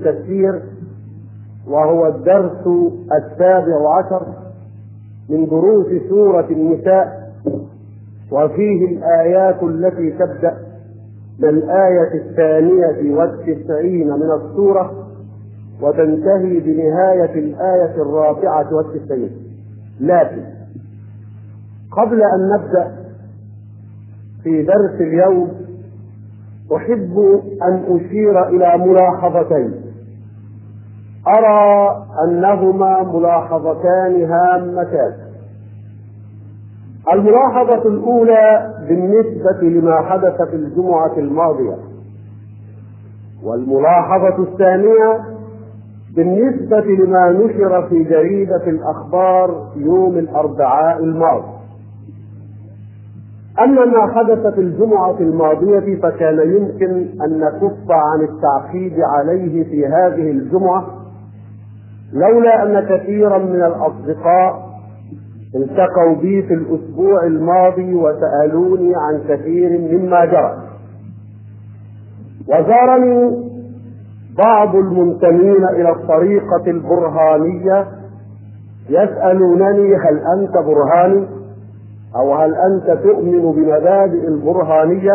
التفسير، وهو الدرس 17 من دروس سورة النساء، وفيه الآيات التي تبدأ من الآية 92 من السورة وتنتهي بنهاية الآية 94. لكن قبل أن نبدأ في درس اليوم أحب أن أشير إلى ملاحظتين أرى أنهما ملاحظتان هامتان. الملاحظة الأولى بالنسبة لما حدث في الجمعة الماضية، والملاحظة الثانية بالنسبة لما نشر في جريدة الأخبار يوم الأربعاء الماضي. أما ما حدث في الجمعة الماضية فكان يمكن أن نكف عن التعقيد عليه في هذه الجمعة، لولا أن كثيرا من الأصدقاء التقوا بي في الأسبوع الماضي وسألوني عن كثير مما جرى، وزارني بعض المنتمين إلى الطريقة البرهانية يسألونني هل أنت برهاني أو هل أنت تؤمن بمبادئ البرهانية؟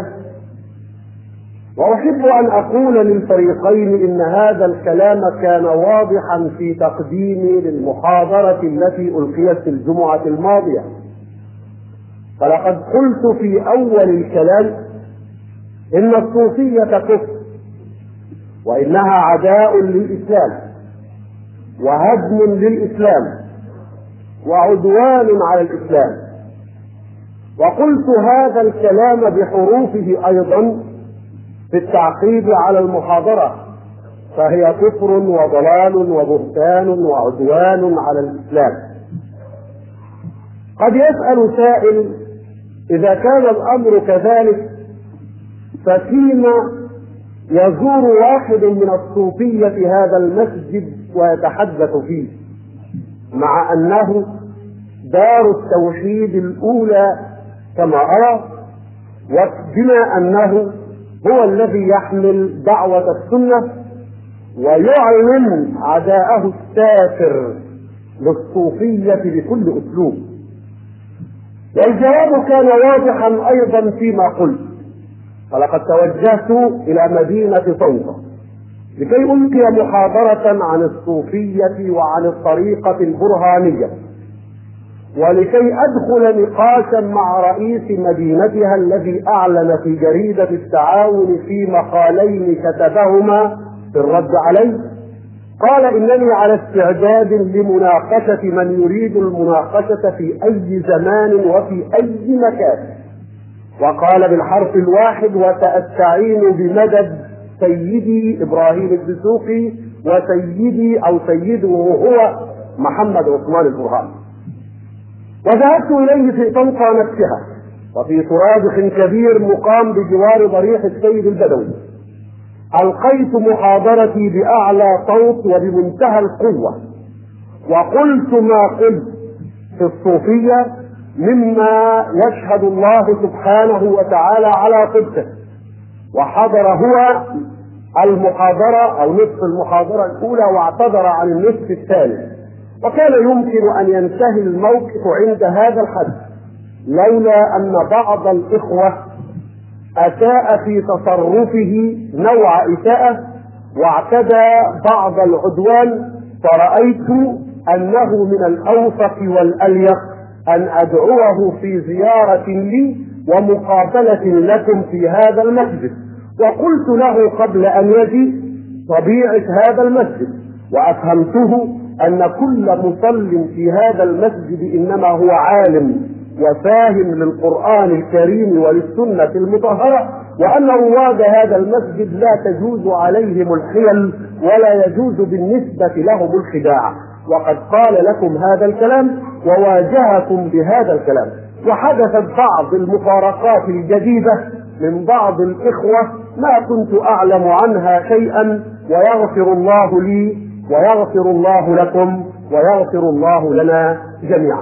وأحب أن أقول للفريقين إن هذا الكلام كان واضحا في تقديمي للمحاضرة التي ألقيت في الجمعة الماضية. فلقد قلت في أول الكلام إن الصوفية كفر، وإنها عداء للإسلام وهدم للإسلام وعدوان على الإسلام. وقلت هذا الكلام بحروفه أيضا في التعقيب على المحاضرة، فهي كفر وضلال وبهتان وعدوان على الإسلام. قد يسأل سائل إذا كان الأمر كذلك ففيما يزور واحد من الصوفية هذا المسجد ويتحدث فيه، مع أنه دار التوحيد الأولى كما أرى، وبما أنه هو الذي يحمل دعوة السنة ويعلن عداءه السافر للصوفية بكل أسلوب. والجواب كان واضحا أيضا فيما قلت، فلقد توجهت إلى مدينة طنطا لكي ألقي محاضرة عن الصوفية وعن الطريقة البرهانية، ولكي أدخل نقاشا مع رئيس مدينتها الذي أعلن في جريدة التعاون في مقالين كتبهما في الرد عليه. قال إنني على استعداد لمناقشة من يريد المناقشة في أي زمان وفي أي مكان، وقال بالحرف الواحد وسأستعين بمدد سيدي إبراهيم الدسوقي وسيدي أو سيده هو محمد عثمان البرهاني. وذهبت إليه في طنطا نفسها وفي صرادق كبير مقام بجوار ضريح السيد البدوي. ألقيت محاضرتي بأعلى صوت وبمنتهى القوة، وقلت ما قلت في الصوفية مما يشهد الله سبحانه وتعالى على صدقه. وحضر هو المحاضرة أو نصف المحاضرة الأولى واعتذر عن النصف الثاني، وكان يمكن أن ينتهي الموقف عند هذا الحد، لولا أن بعض الإخوة أساء في تصرفه نوع إساءة واعتدى بعض العدوان، فرأيت أنه من الأوفق والأليق أن أدعوه في زيارة لي ومقابلة لكم في هذا المسجد. وقلت له قبل أن يجي طبيعة هذا المسجد، وأفهمته أن كل مصل في هذا المسجد إنما هو عالم وفاهم للقرآن الكريم وللسنة المطهرة، وأن رواد هذا المسجد لا تجوز عليهم الحيل ولا يجوز بالنسبة لهم الخداع. وقد قال لكم هذا الكلام وواجهكم بهذا الكلام. وحدثت بعض المفارقات الجديدة من بعض الإخوة ما كنت أعلم عنها شيئا، ويغفر الله لي ويغفر الله لكم ويغفر الله لنا جميعا.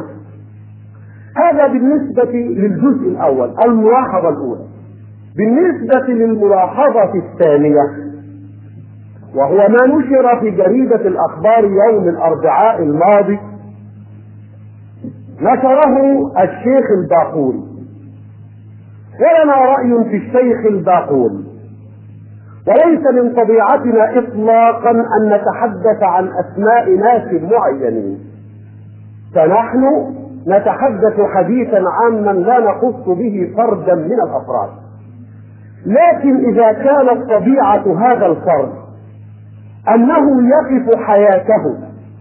هذا بالنسبة للجزء الأول، الملاحظة الأولى. بالنسبة للملاحظة الثانية، وهو ما نشر في جريدة الأخبار يوم الأربعاء الماضي، نشره الشيخ الباقوري. ولنا رأي في الشيخ الباقوري، وليس من طبيعتنا إطلاقا أن نتحدث عن أسماء ناس معينين، فنحن نتحدث حديثا عاما لا نخص به فردا من الأفراد. لكن إذا كانت طبيعة هذا الفرد أنه يقف حياته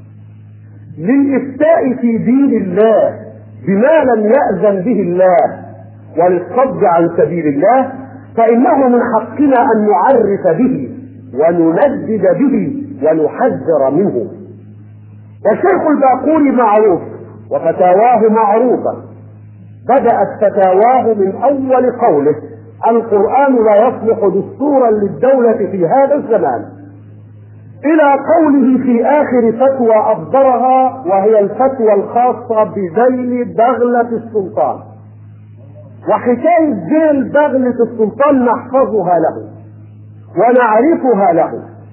للإفتاء في دين الله بما لم يأذن به الله وللصد عن سبيل الله، فإنه من حقنا أن نعرف به ونندد به ونحذر منه. والشيخ الباقوري معروف وفتاواه معروفة، بدأت فتاواه من أول قوله: القرآن لا يصلح دستورا للدولة في هذا الزمان، إلى قوله في آخر فتوى أصدرها، وهي الفتوى الخاصة بذيل بغلة السلطان. وحكاية ذيل بغلة السلطان نحفظها له ونعرفها له،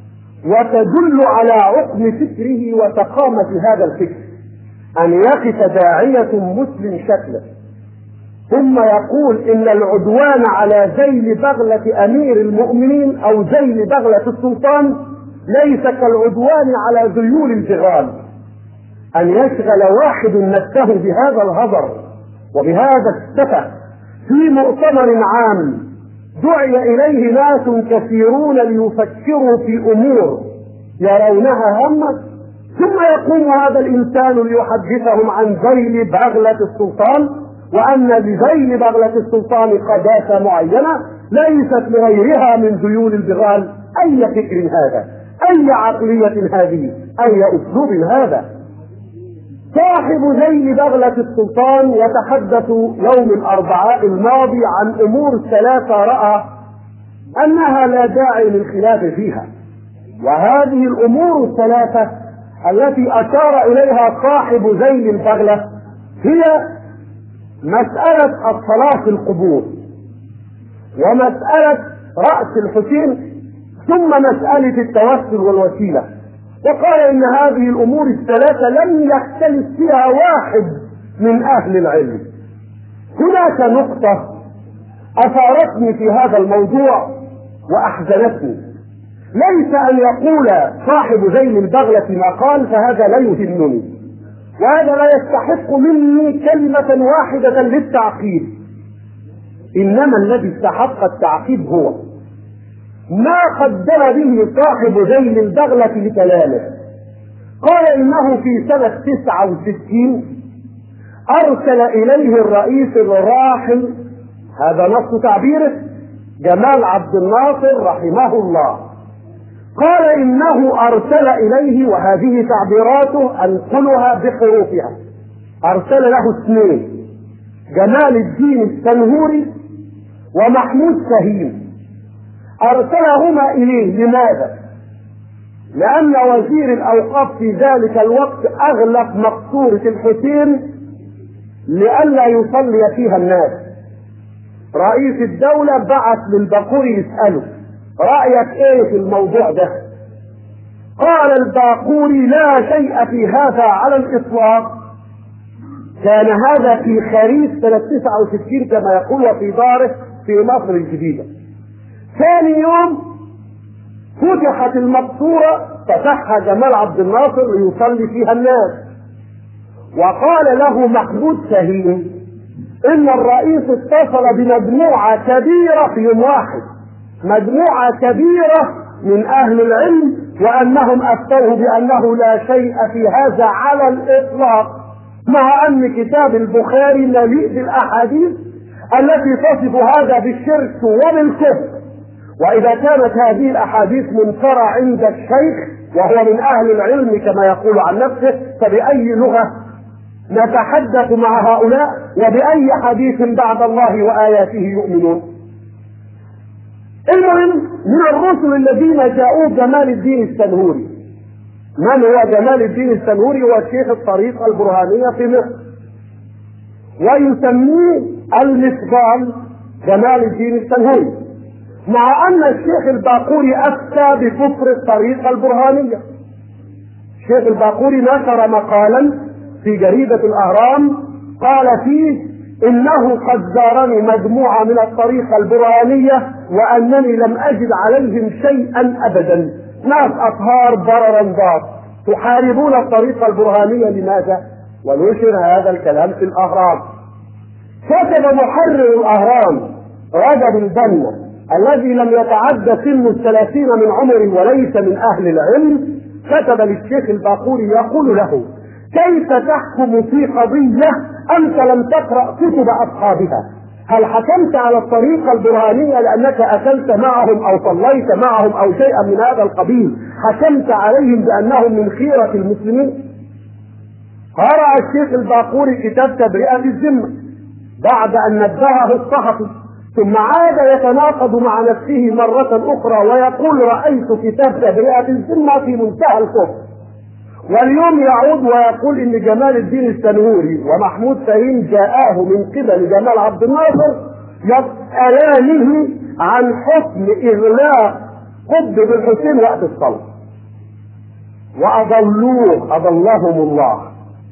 وتدل على عقم فكره وتقامة هذا الفكر، أن يقف داعية مسلم شكله ثم يقول إن العدوان على ذيل بغلة أمير المؤمنين أو ذيل بغلة السلطان ليس كالعدوان على ذيول الجغال. أن يشغل واحد نفسه بهذا الهذر وبهذا السفه في مؤتمر عام دعي إليه ناس كثيرون ليفكروا في أمور يرونها هامة، ثم يقوم هذا الإنسان ليحدثهم عن ذيل بغلة السلطان، وأن لذيل بغلة السلطان قداسة معينة ليست لغيرها من ذيول البغال. أي فكر هذا؟ أي عقلية هذه؟ أي أسلوب هذا؟ صاحب ذيل بغلة السلطان يتحدث يوم الأربعاء الماضي عن أمور ثلاثة رأى أنها لا داعي للخلاف فيها، وهذه الأمور الثلاثة التي أشار إليها صاحب ذيل البغلة هي مسألة الصلاة في القبور، ومسألة رأس الحسين، ثم مسألة التوسل والوسيلة. وقال إن هذه الأمور الثلاثة لم يختلف فيها واحد من أهل العلم. هناك نقطة أثارتني في هذا الموضوع وأحزنتني، ليس أن يقول صاحب ذيل البغلة ما قال فهذا لا يهمني، وهذا لا يستحق مني كلمة واحدة للتعقيب، إنما الذي استحق التعقيب هو ما قدم به صاحب ذيل البغلة لكلامه. قال إنه في سنة 69 أرسل إليه الرئيس الراحل، هذا نص تعبيره، جمال عبد الناصر رحمه الله. قال إنه أرسل إليه، وهذه تعبيراته أنقلها بحروفها، أرسل له اثنين: جمال الدين السنهوري ومحمود شاهين. أرسلهما إليه لماذا؟ لأن وزير الأوقاف في ذلك الوقت أغلق مقصورة الحسين لئلا يصلي فيها الناس. رئيس الدولة بعث للباقوري يسأله: رأيك ايه في الموضوع ده؟ قال الباقوري: لا شيء في هذا على الإطلاق. كان هذا في خريف سنة 69 كما يقول، وفي داره في مصر الجديدة. ثاني يوم فتحت المقصورة، فتحها جمال عبد الناصر ليصلي فيها الناس، وقال له محمود شاهين إن الرئيس اتصل بمجموعة كبيرة في يوم واحد، مجموعة كبيرة من أهل العلم، وأنهم أفتوه بأنه لا شيء في هذا على الإطلاق، مع أن كتاب البخاري مليء بالأحاديث التي تصف هذا بالشرك وبالكفر. وإذا كانت هذه الأحاديث منكرة عند الشيخ وهو من أهل العلم كما يقول عن نفسه، فبأي لغة نتحدث مع هؤلاء وبأي حديث بعد الله وآياته يؤمنون؟ المهم، من الرسل الذين جاءوا جمال الدين السنهوري. من هو جمال الدين السنهوري؟ هو شيخ الطريقة البرهانية في مصر، ويسميه المفضال جمال الدين السنهوري. مع أن الشيخ الباقوري أفتى بكفر الطريقة البرهانية. الشيخ الباقوري نشر مقالا في جريدة الأهرام قال فيه إنه قد زارني مجموعة من الطريقة البرهانية وأنني لم أجد عليهم شيئا أبدا، ناس أطهار بررا ضار تحاربون الطريقة البرهانية، لماذا؟ ونشر هذا الكلام في الأهرام. كتب محرر الأهرام رجب البنا الذي لم يتعدى سن 30 من عمره وليس من أهل العلم، كتب للشيخ الباقوري يقول له: كيف تحكم في قضية أنت لم تقرأ كتب أصحابها؟ هل حكمت على الطريقة البرهانية لأنك أكلت معهم أو صليت معهم أو شيئا من هذا القبيل حكمت عليهم بأنهم من خيرة المسلمين؟ قرأ الشيخ الباقوري كتاب تبرئة الذمة بعد أن نبهه الصحفي، ثم عاد يتناقض مع نفسه مرة أخرى ويقول: رأيت كتاب تبرئة الذمة في منتهى الكفر. واليوم يعود ويقول إن جمال الدين السنهوري ومحمود فهيم جاءه من قبل جمال عبد الناصر يسألانه عن حكم إغلاق قطب بن حسين وقت الصلاة، وأضلوه أضلهم الله.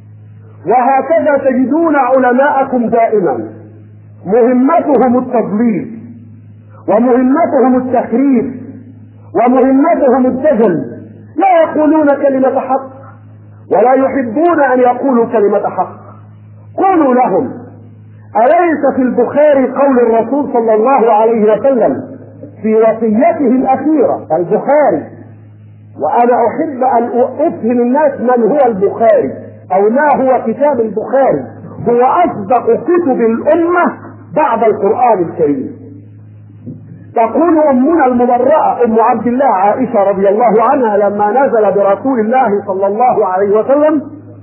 وهكذا تجدون علماءكم دائما مهمتهم التضليل ومهمتهم التخريف ومهمتهم الدجل، لا يقولون كلمة حق ولا يحبون أن يقولوا كلمة حق. قولوا لهم: أليس في البخاري قول الرسول صلى الله عليه وسلم في وصيته الأخيرة؟ البخاري، وأنا أحب أن أفهم الناس من هو البخاري أو ما هو كتاب البخاري. هو أصدق كتب الأمة بعد القرآن الكريم. تقول أمنا المبرأة أم عبد الله عائشة رضي الله عنها لما نزل برسول الله صلى الله عليه وسلم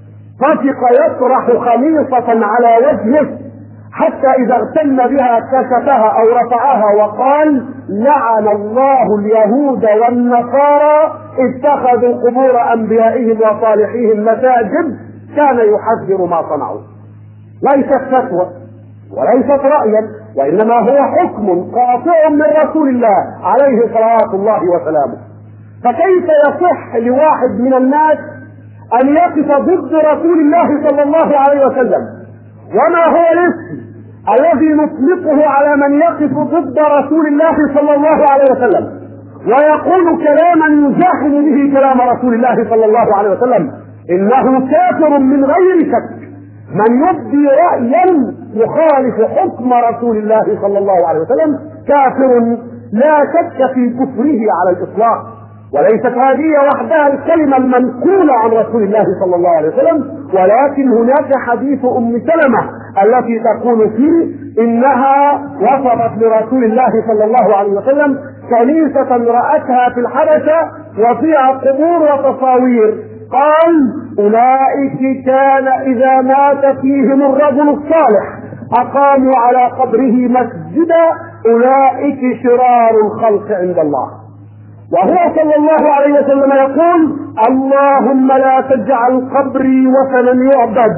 طفق يطرح خميصة على وجهه حتى إذا اغتم بها كشفها أو رفعها وقال: لعن الله اليهود والنصارى اتخذوا قبور أنبيائهم وصالحيهم مساجد، كان يحذر ما صنعوا. ليست فتوى وليست رأيا، وإنما هو حكم قاطع من رسول الله عليه صلوات الله وسلامه. فكيف يصح لواحد من الناس أن يقف ضد رسول الله صلى الله عليه وسلم؟ وما هو الاسم الذي نطلقه على من يقف ضد رسول الله صلى الله عليه وسلم ويقول كلاما يزاحم به كلام رسول الله صلى الله عليه وسلم؟ إنه كافر من غير شك. من يبدي رأيا يخالف حكم رسول الله صلى الله عليه وسلم كافر لا شك في كفره على الإطلاق. وليست هذه وحدها الكلمة المنقولة عن رسول الله صلى الله عليه وسلم، ولكن هناك حديث أم سلمة التي تقول فيه إنها وصفت لرسول الله صلى الله عليه وسلم كنيسة رأتها في الحبشة وفيها قبور وتصاوير، قال: أولئك كان إذا مات فيهم الرجل الصالح أقاموا على قبره مسجدا، أولئك شرار الخلق عند الله. وهو صلى الله عليه وسلم يقول: اللهم لا تجعل قبري وثنا يعبد،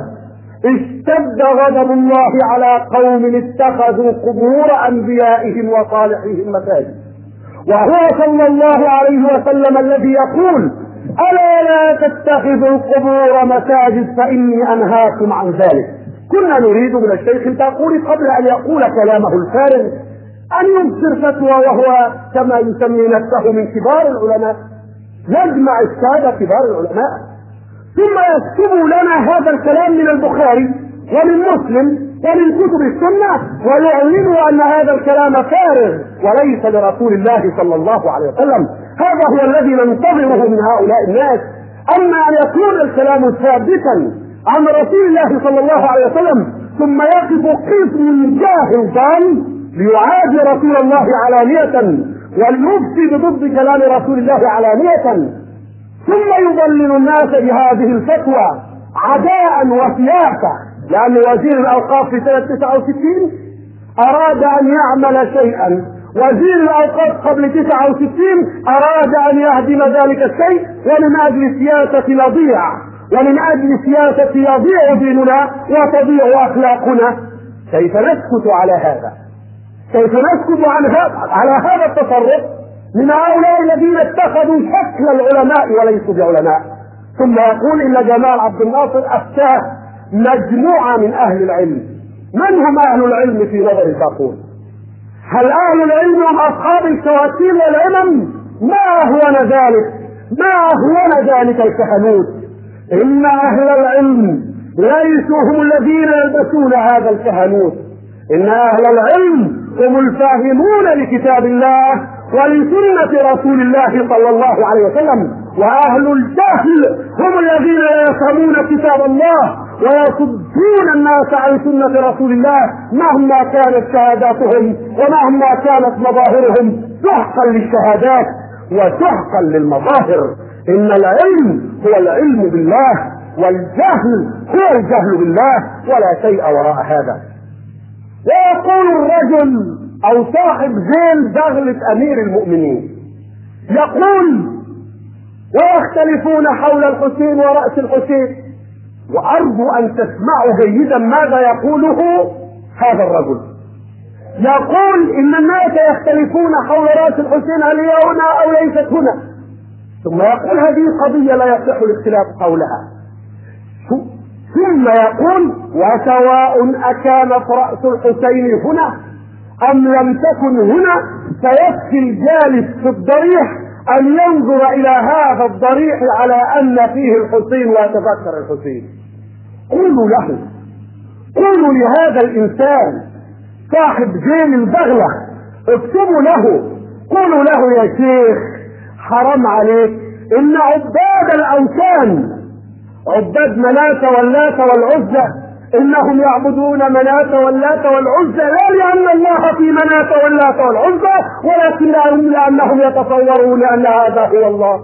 اشتد غضب الله على قوم اتخذوا قبور أنبيائهم وصالحيهم مساجد. وهو صلى الله عليه وسلم الذي يقول: ألا لا تتخذوا القبور مساجد فإني أنهاكم عن ذلك. كنا نريد من الشيخ الباقوري قبل أن يقول كلامه الفارغ أن يبصر فتوى، وهو كما يسمي نفسه من كبار العلماء، يجمع السادة كبار العلماء ثم يكتب لنا هذا الكلام من البخاري ومن مسلم ومن كتب السنة ويعلنوا أن هذا الكلام فارغ وليس لرسول الله صلى الله عليه وسلم. هذا هو الذي ننتظره من هؤلاء الناس. أما أن يكون الكلام ثابتا عن رسول الله صلى الله عليه وسلم ثم يقف قسم جاهل ضال ليعادي رسول الله علانية وليفسد ضد كلام رسول الله علانية، ثم يضلل الناس بهذه الفتوى عداء وسياسة، لأن وزير الأوقاف في سنة 69 أراد أن يعمل شيئا، وزير الأوقاف قبل 69 أراد أن يهدم ذلك الشيء، ومن أجل سياسة نضيع، ومن أجل سياسة يضيع ديننا وتضيع أخلاقنا. كيف نسكت على هذا؟ كيف نسكت على هذا التصرف من هؤلاء الذين اتخذوا شكل العلماء وليسوا بعلماء؟ ثم يقول إن جمال عبد الناصر أفتاه مجموعة من أهل العلم. من هم أهل العلم في نظر تقول؟ هل أهل العلم هم أصحاب الكواتيل والعلم؟ ما هو ذلك، ما هو ذلك الكهنوت. إن أهل العلم ليسوا هم الذين يلبسون هذا الكهنوت، إن أهل العلم هم الفاهمون لكتاب الله ولسنة رسول الله صلى الله عليه وسلم. وأهل الجهل هم الذين لا يفهمون كتاب الله ويصدون الناس عن سنة رسول الله مهما كانت شهاداتهم ومهما كانت مظاهرهم، سحقا للشهادات وسحقا للمظاهر. إن العلم هو العلم بالله، والجهل هو الجهل بالله، ولا شيء وراء هذا. ويقول الرجل أو صاحب زين بغلة أمير المؤمنين، يقول: ويختلفون حول الحسين ورأس الحسين. وأرجو أن تسمعوا جيدا ماذا يقوله هذا الرجل. يقول: إن الناس يختلفون حول رأس الحسين، هل هي هنا أو ليست هنا؟ ثم يقول: هذه قضية لا يصح الاختلاف حولها. ثم يقول: وسواء أكانت رأس الحسين هنا أم لم تكن هنا، فيكفي الجالس في الضريح أن ينظر إلى هذا الضريح على أن فيه الحسين ويتذكر الحسين. قولوا له، قولوا لهذا الإنسان صاحب زين البغلة، اكتبوا له، قولوا له: يا شيخ حرام عليك، إن عباد الأوثان، عباد مناة واللات والعزى، إنهم يعبدون مناة واللات والعزى لا لأن الله في مناة واللات والعزى، ولكن لأنهم يتصورون أن هذا هو الله.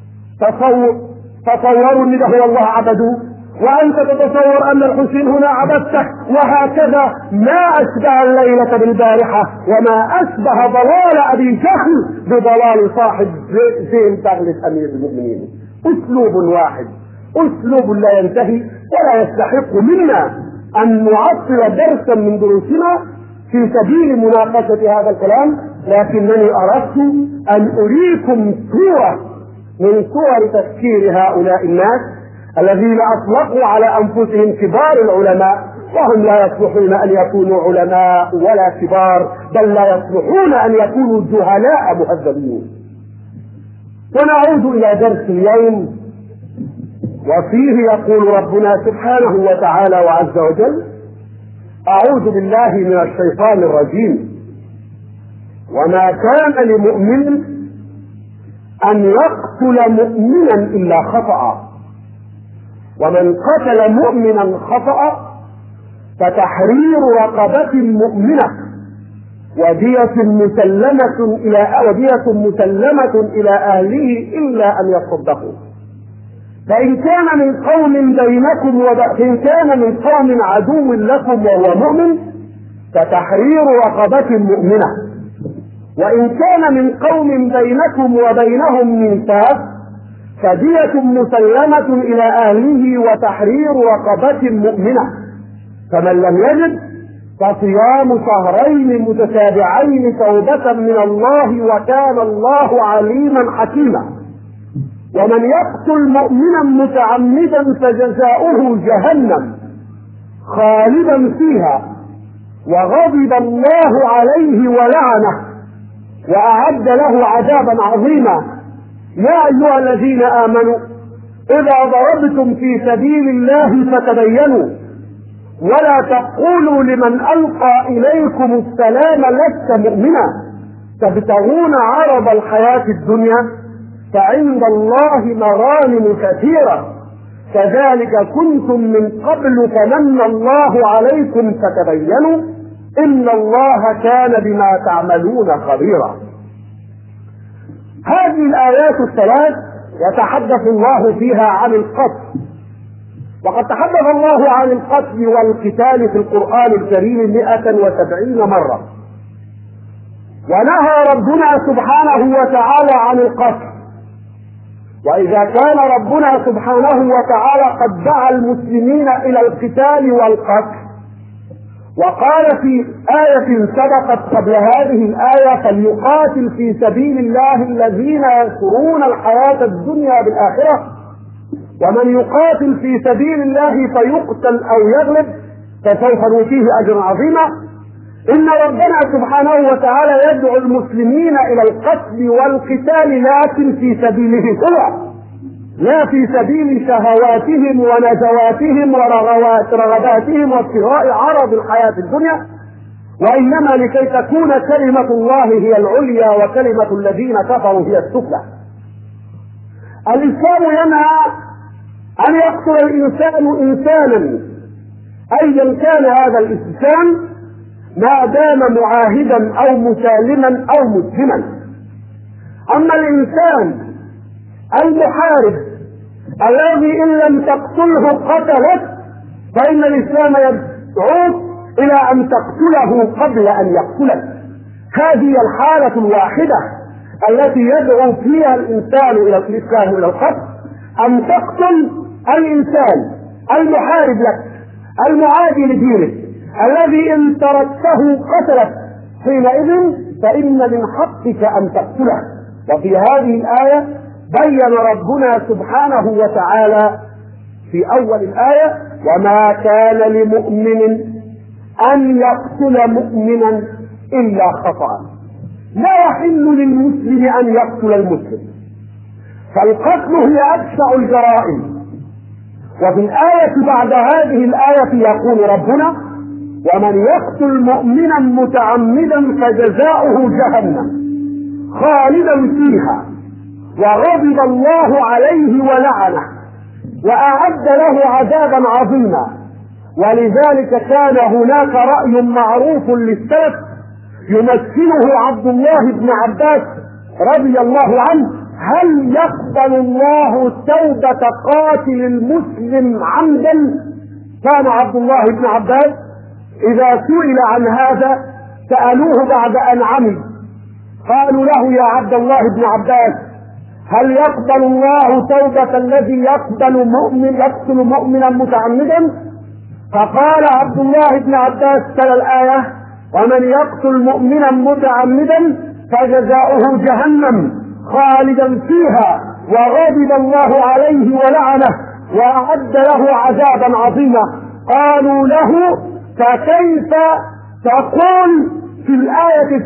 تصوروا أن هو الله عبدوه، وأنت تتصور أن الحسين هنا عبدته، وهكذا. ما أشبه الليلة بالبارحة، وما أشبه ضلال أبي جهل بضلال صاحب زين بغلة أمير المؤمنين. أسلوب واحد، أسلوب لا ينتهي، ولا يستحق منا أن نعطل درسا من دروسنا في سبيل مناقشة هذا الكلام، لكنني أردت أن أريكم صورة من صور تفكير هؤلاء الناس الذين أطلقوا على أنفسهم كبار العلماء، وهم لا يصلحون أن يكونوا علماء ولا كبار، بل لا يصلحون أن يكونوا جهلاء مهذبين. ونعود إلى درس اليوم، وفيه يقول ربنا سبحانه وتعالى وعز وجل: أعوذ بالله من الشيطان الرجيم، وما كان لمؤمن أن يقتل مؤمنا إلا خطأ، ومن قتل مؤمنا خطأ فتحرير رقبة مؤمنة ودية مسلمة إلى أهله إلا أن يصدقوا. فإن كان من قوم عدو لكم وهو مؤمن فتحرير رقبة مؤمنة، وإن كان من قوم بينكم وبينهم ميثاق فدية مسلمة إلى أهله وتحرير رقبة مؤمنة، فمن لم يجد فصيام شهرين متتابعين توبة من الله وكان الله عليما حكيما. ومن يقتل مؤمنا متعمدا فجزاؤه جهنم خالدا فيها وغضب الله عليه ولعنه وأعد له عذابا عظيما. يا أيها الذين آمنوا إذا ضربتم في سبيل الله فتبينوا ولا تقولوا لمن ألقى إليكم السلام لست مؤمنا تبتغون عرض الحياة الدنيا فعند الله مغانم كثيرة كذلك كنتم من قبل فمن الله عليكم فتبينوا إن الله كان بما تعملون خبيرا. هذه الآيات الثلاث يتحدث الله فيها عن القتل، وقد تحدث الله عن القتل والقتال في القرآن الكريم 170 مرة، ونهى ربنا سبحانه وتعالى عن القتل. وإذا كان ربنا سبحانه وتعالى قد دعا المسلمين إلى القتال والقتل وقال في آية سبقت قبل هذه الآية: فليقاتل في سبيل الله الذين يشرون الحياة الدنيا بالآخرة، ومن يقاتل في سبيل الله فيقتل أو يغلب فسوف نؤتيه أجرا عظيما. إن ربنا سبحانه وتعالى يدعو المسلمين إلى القتل والقتال، لكن في سبيله هو، لا في سبيل شهواتهم ونزواتهم ورغباتهم وابتغاء عرض الحياة الدنيا، وإنما لكي تكون كلمة الله هي العليا وكلمة الذين كفروا هي السفلى. الإسلام ينهى أن يقتل الإنسان إنسانا أيا كان هذا الإنسان، ما دام معاهدا أو مسالما أو مسلما. أما الإنسان المحارب الذي إن لم تقتله قتلت، فإن الإسلام يدعوك إلى أن تقتله قبل أن يقتلك. هذه الحالة الواحدة التي يدعو فيها الإنسان إلى الإسلام إلى القتل، أن تقتل الإنسان المحارب لك المعادي لدينك، الذي إن تركته قتلك، حينئذ فإن من حقك أن تقتله. وفي هذه الآية بين ربنا سبحانه وتعالى في أول الآية: وما كان لمؤمن أن يقتل مؤمنا إلا خطأ. لا يحل للمسلم أن يقتل المسلم، فالقتل هي أبشع الجرائم. وفي الآية بعد هذه الآية يقول ربنا: ومن يقتل مؤمنا متعمدا فجزاؤه جهنم خالدا فيها وغضب الله عليه ولعنه وأعد له عذابا عظيما. ولذلك كان هناك رأي معروف للسلف يمثله عبد الله بن عباس رضي الله عنه: هل يقبل الله توبة قاتل المسلم عمدا؟ كان عبد الله بن عباس إذا سئل عن هذا سألوه بعد أن عمد، قالوا له: يا عبد الله بن عباس، هل يقبل الله توبة الذي يقتل مؤمنا متعمدا؟ فقال عبد الله بن عباس تلا الآية: ومن يقتل مؤمنا متعمدا فجزاؤه جهنم خالدا فيها وغضب الله عليه ولعنه وأعد له عذابا عظيما. قالوا له: فكيف تقول في الآية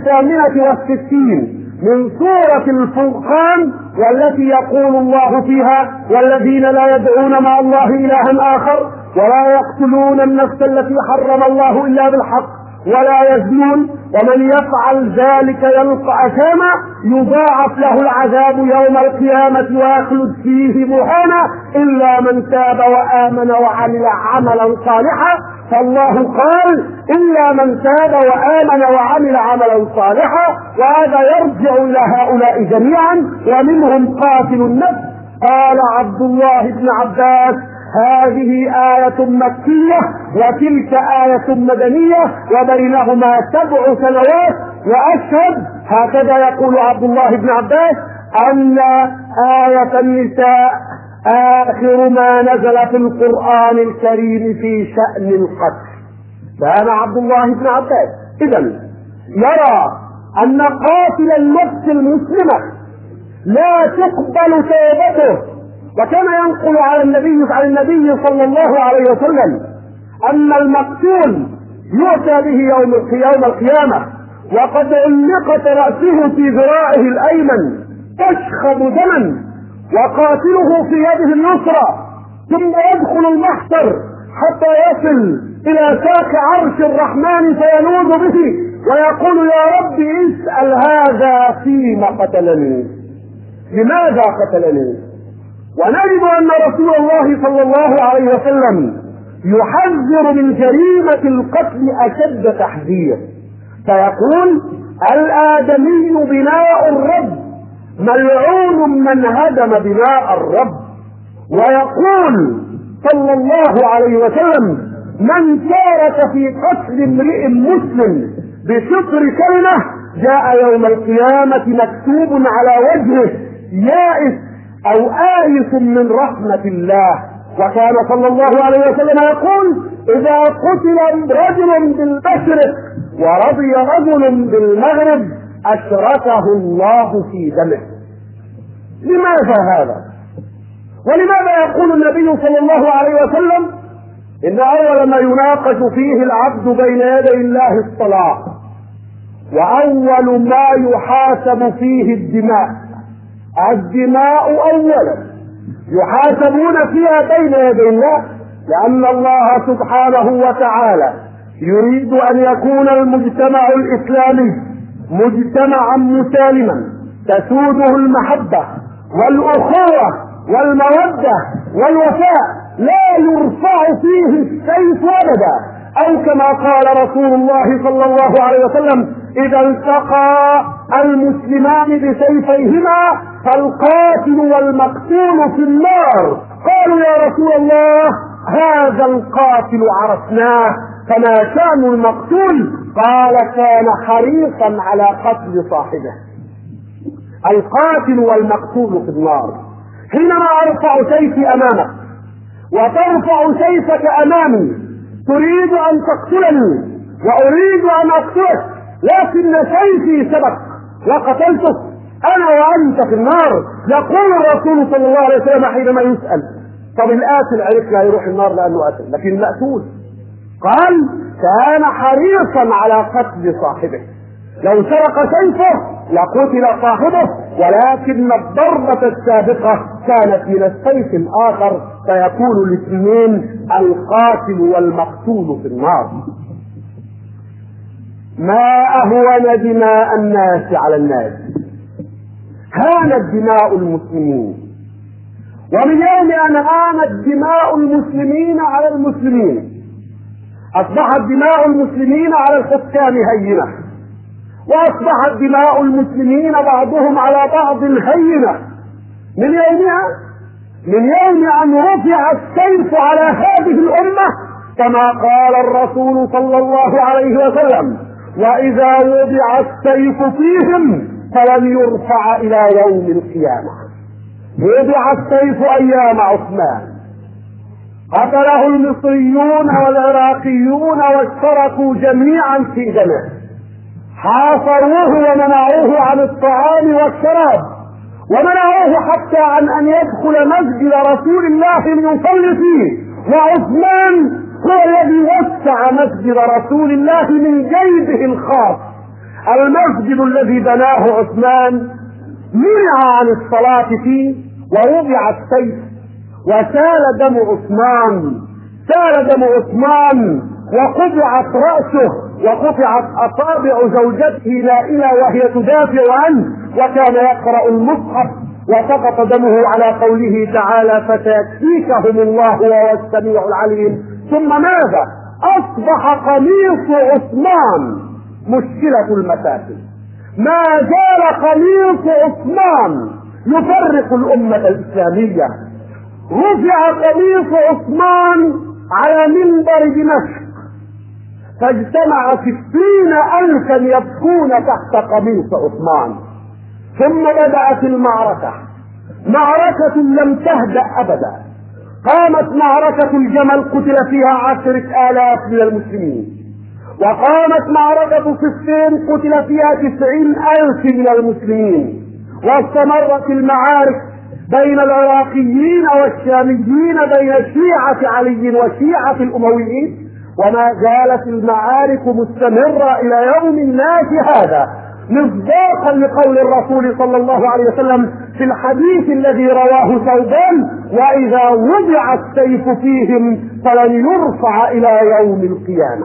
68 من سورة الفرقان والتي يقول الله فيها: والذين لا يدعون مع الله إلها آخر ولا يقتلون النفس التي حرم الله إلا بالحق ولا يزنون ومن يفعل ذلك يلقى أثاما يضاعف له العذاب يوم القيامة ويخلد فيه مهانا إلا من تاب وآمن وعمل عملا صالحا. فالله قال: إلا من تاب وآمن وعمل عملا صالحا، وهذا يرجع إلى هؤلاء جميعا ومنهم قاتل النفس. قال عبد الله بن عباس: هذه آية مكية وتلك آية مدنية وبينهما 7 سنوات. وأشهد، هكذا يقول عبد الله بن عباس، أن آية النساء آخر ما نزل في القرآن الكريم في شأن القتل. كان عبد الله بن عباس إذن يرى أن قاتل النفس المسلمة لا تقبل توبته. وكان ينقل عن النبي صلى الله عليه وسلم أن المقتول يؤتى به يوم القيامة وقد علقت رأسه في ذراعه الأيمن تشخب دما، وقاتله في يده اليسرى، ثم يدخل المحشر حتى يصل إلى ساق عرش الرحمن فينوذ به ويقول: يا رب اسأل هذا فيما قتلني، لماذا قتلني؟ ونجد أن رسول الله صلى الله عليه وسلم يحذر من جريمة القتل أشد تحذير، فيقول: الآدمي بناء الرب، ملعون من هدم بناء الرب. ويقول صلى الله عليه وسلم: من شارك في قتل امرئ مسلم بشطر كلمة جاء يوم القيامة مكتوب على وجهه: يائس أو آيس من رحمة الله. وكان صلى الله عليه وسلم يقول: إذا قتل رجل بالمشرق ورضي رجل بالمغرب أشركه الله في دمه. لماذا هذا؟ ولماذا يقول النبي صلى الله عليه وسلم إن أول ما يناقش فيه العبد بين يدي الله الصلاة، وأول ما يحاسب فيه الدماء أولا يحاسبون فيها بين يدي الله، لأن الله سبحانه وتعالى يريد أن يكون المجتمع الإسلامي مجتمعا مسالما تسوده المحبة والأخوة والمودة والوفاء، لا يرفع فيه السيف أبدا، أو كما قال رسول الله صلى الله عليه وسلم: إذا التقى المسلمان بسيفيهما فالقاتل والمقتول في النار. قالوا: يا رسول الله، هذا القاتل عرفناه، فما شأن المقتول؟ قال: كان حريصا على قتل صاحبه. القاتل والمقتول في النار. حينما أرفع سيفي أمامك وترفع سيفك أمامي، تريد أن تقتلني وأريد أن أقتلك، لكن سيفي سبق وقتلتك، أنا وأنت في النار. يقول الرسول صلى الله عليه وسلم حينما يسأل: طب القاتل عرفنا يروح النار لأنه قتل، لكن المقتول قال: كان حريصا على قتل صاحبه. لو سرق سيفه لقتل صاحبه، ولكن الضربة السابقة كانت من السيف الآخر، فيكون الاثنين القاتل والمقتول في النار. ما أهون دماء الناس على الناس. هانت دماء المسلمين، ومن يوم أن هانت دماء المسلمين على المسلمين أصبحت دماء المسلمين على الحكام هينة، وأصبحت دماء المسلمين بعضهم على بعض هينة. من يوم أن رفع السيف على هذه الأمة، كما قال الرسول صلى الله عليه وسلم: وإذا وضع السيف فيهم فلن يرفع إلى يوم القيامة. وضع السيف أيام عثمان، قتله المصريون والعراقيون واشتركوا جميعا في دمه، حاصروه ومنعوه عن الطعام والشراب، ومنعوه حتى عن أن يدخل مسجد رسول الله ليصلي فيه، وعثمان هو الذي وسع مسجد رسول الله من جيبه الخاص. المسجد الذي بناه عثمان منع عن الصلاة فيه، ووضع السيف، وسال دم عثمان، وقطعت رأسه، وقطعت أصابع زوجته لائلة وهي تدافع عنه، وكان يقرأ المصحف، وسقط دمه على قوله تعالى: فسيكفيكهم الله وهو السميع العليم. ثم ماذا؟ أصبح قميص عثمان مشكلة المساكن. ما زال قميص عثمان يفرق الأمة الإسلامية. رفع قميص عثمان على منبر دمشق، فاجتمع 60,000 يبكون تحت قميص عثمان. ثم بدأت المعركة، معركة لم تهدأ أبدا. قامت معركة الجمل، قتل فيها 10,000 من المسلمين، وقامت معركة صفين قتل فيها 90,000 من المسلمين، واستمرت المعارك بين العراقيين والشاميين، بين شيعة علي وشيعة الأمويين، وما زالت المعارك مستمرة إلى يوم الناس هذا، مصداقا لقول الرسول صلى الله عليه وسلم في الحديث الذي رواه ثوبان: وإذا وضع السيف فيهم فلن يرفع إلى يوم القيامة.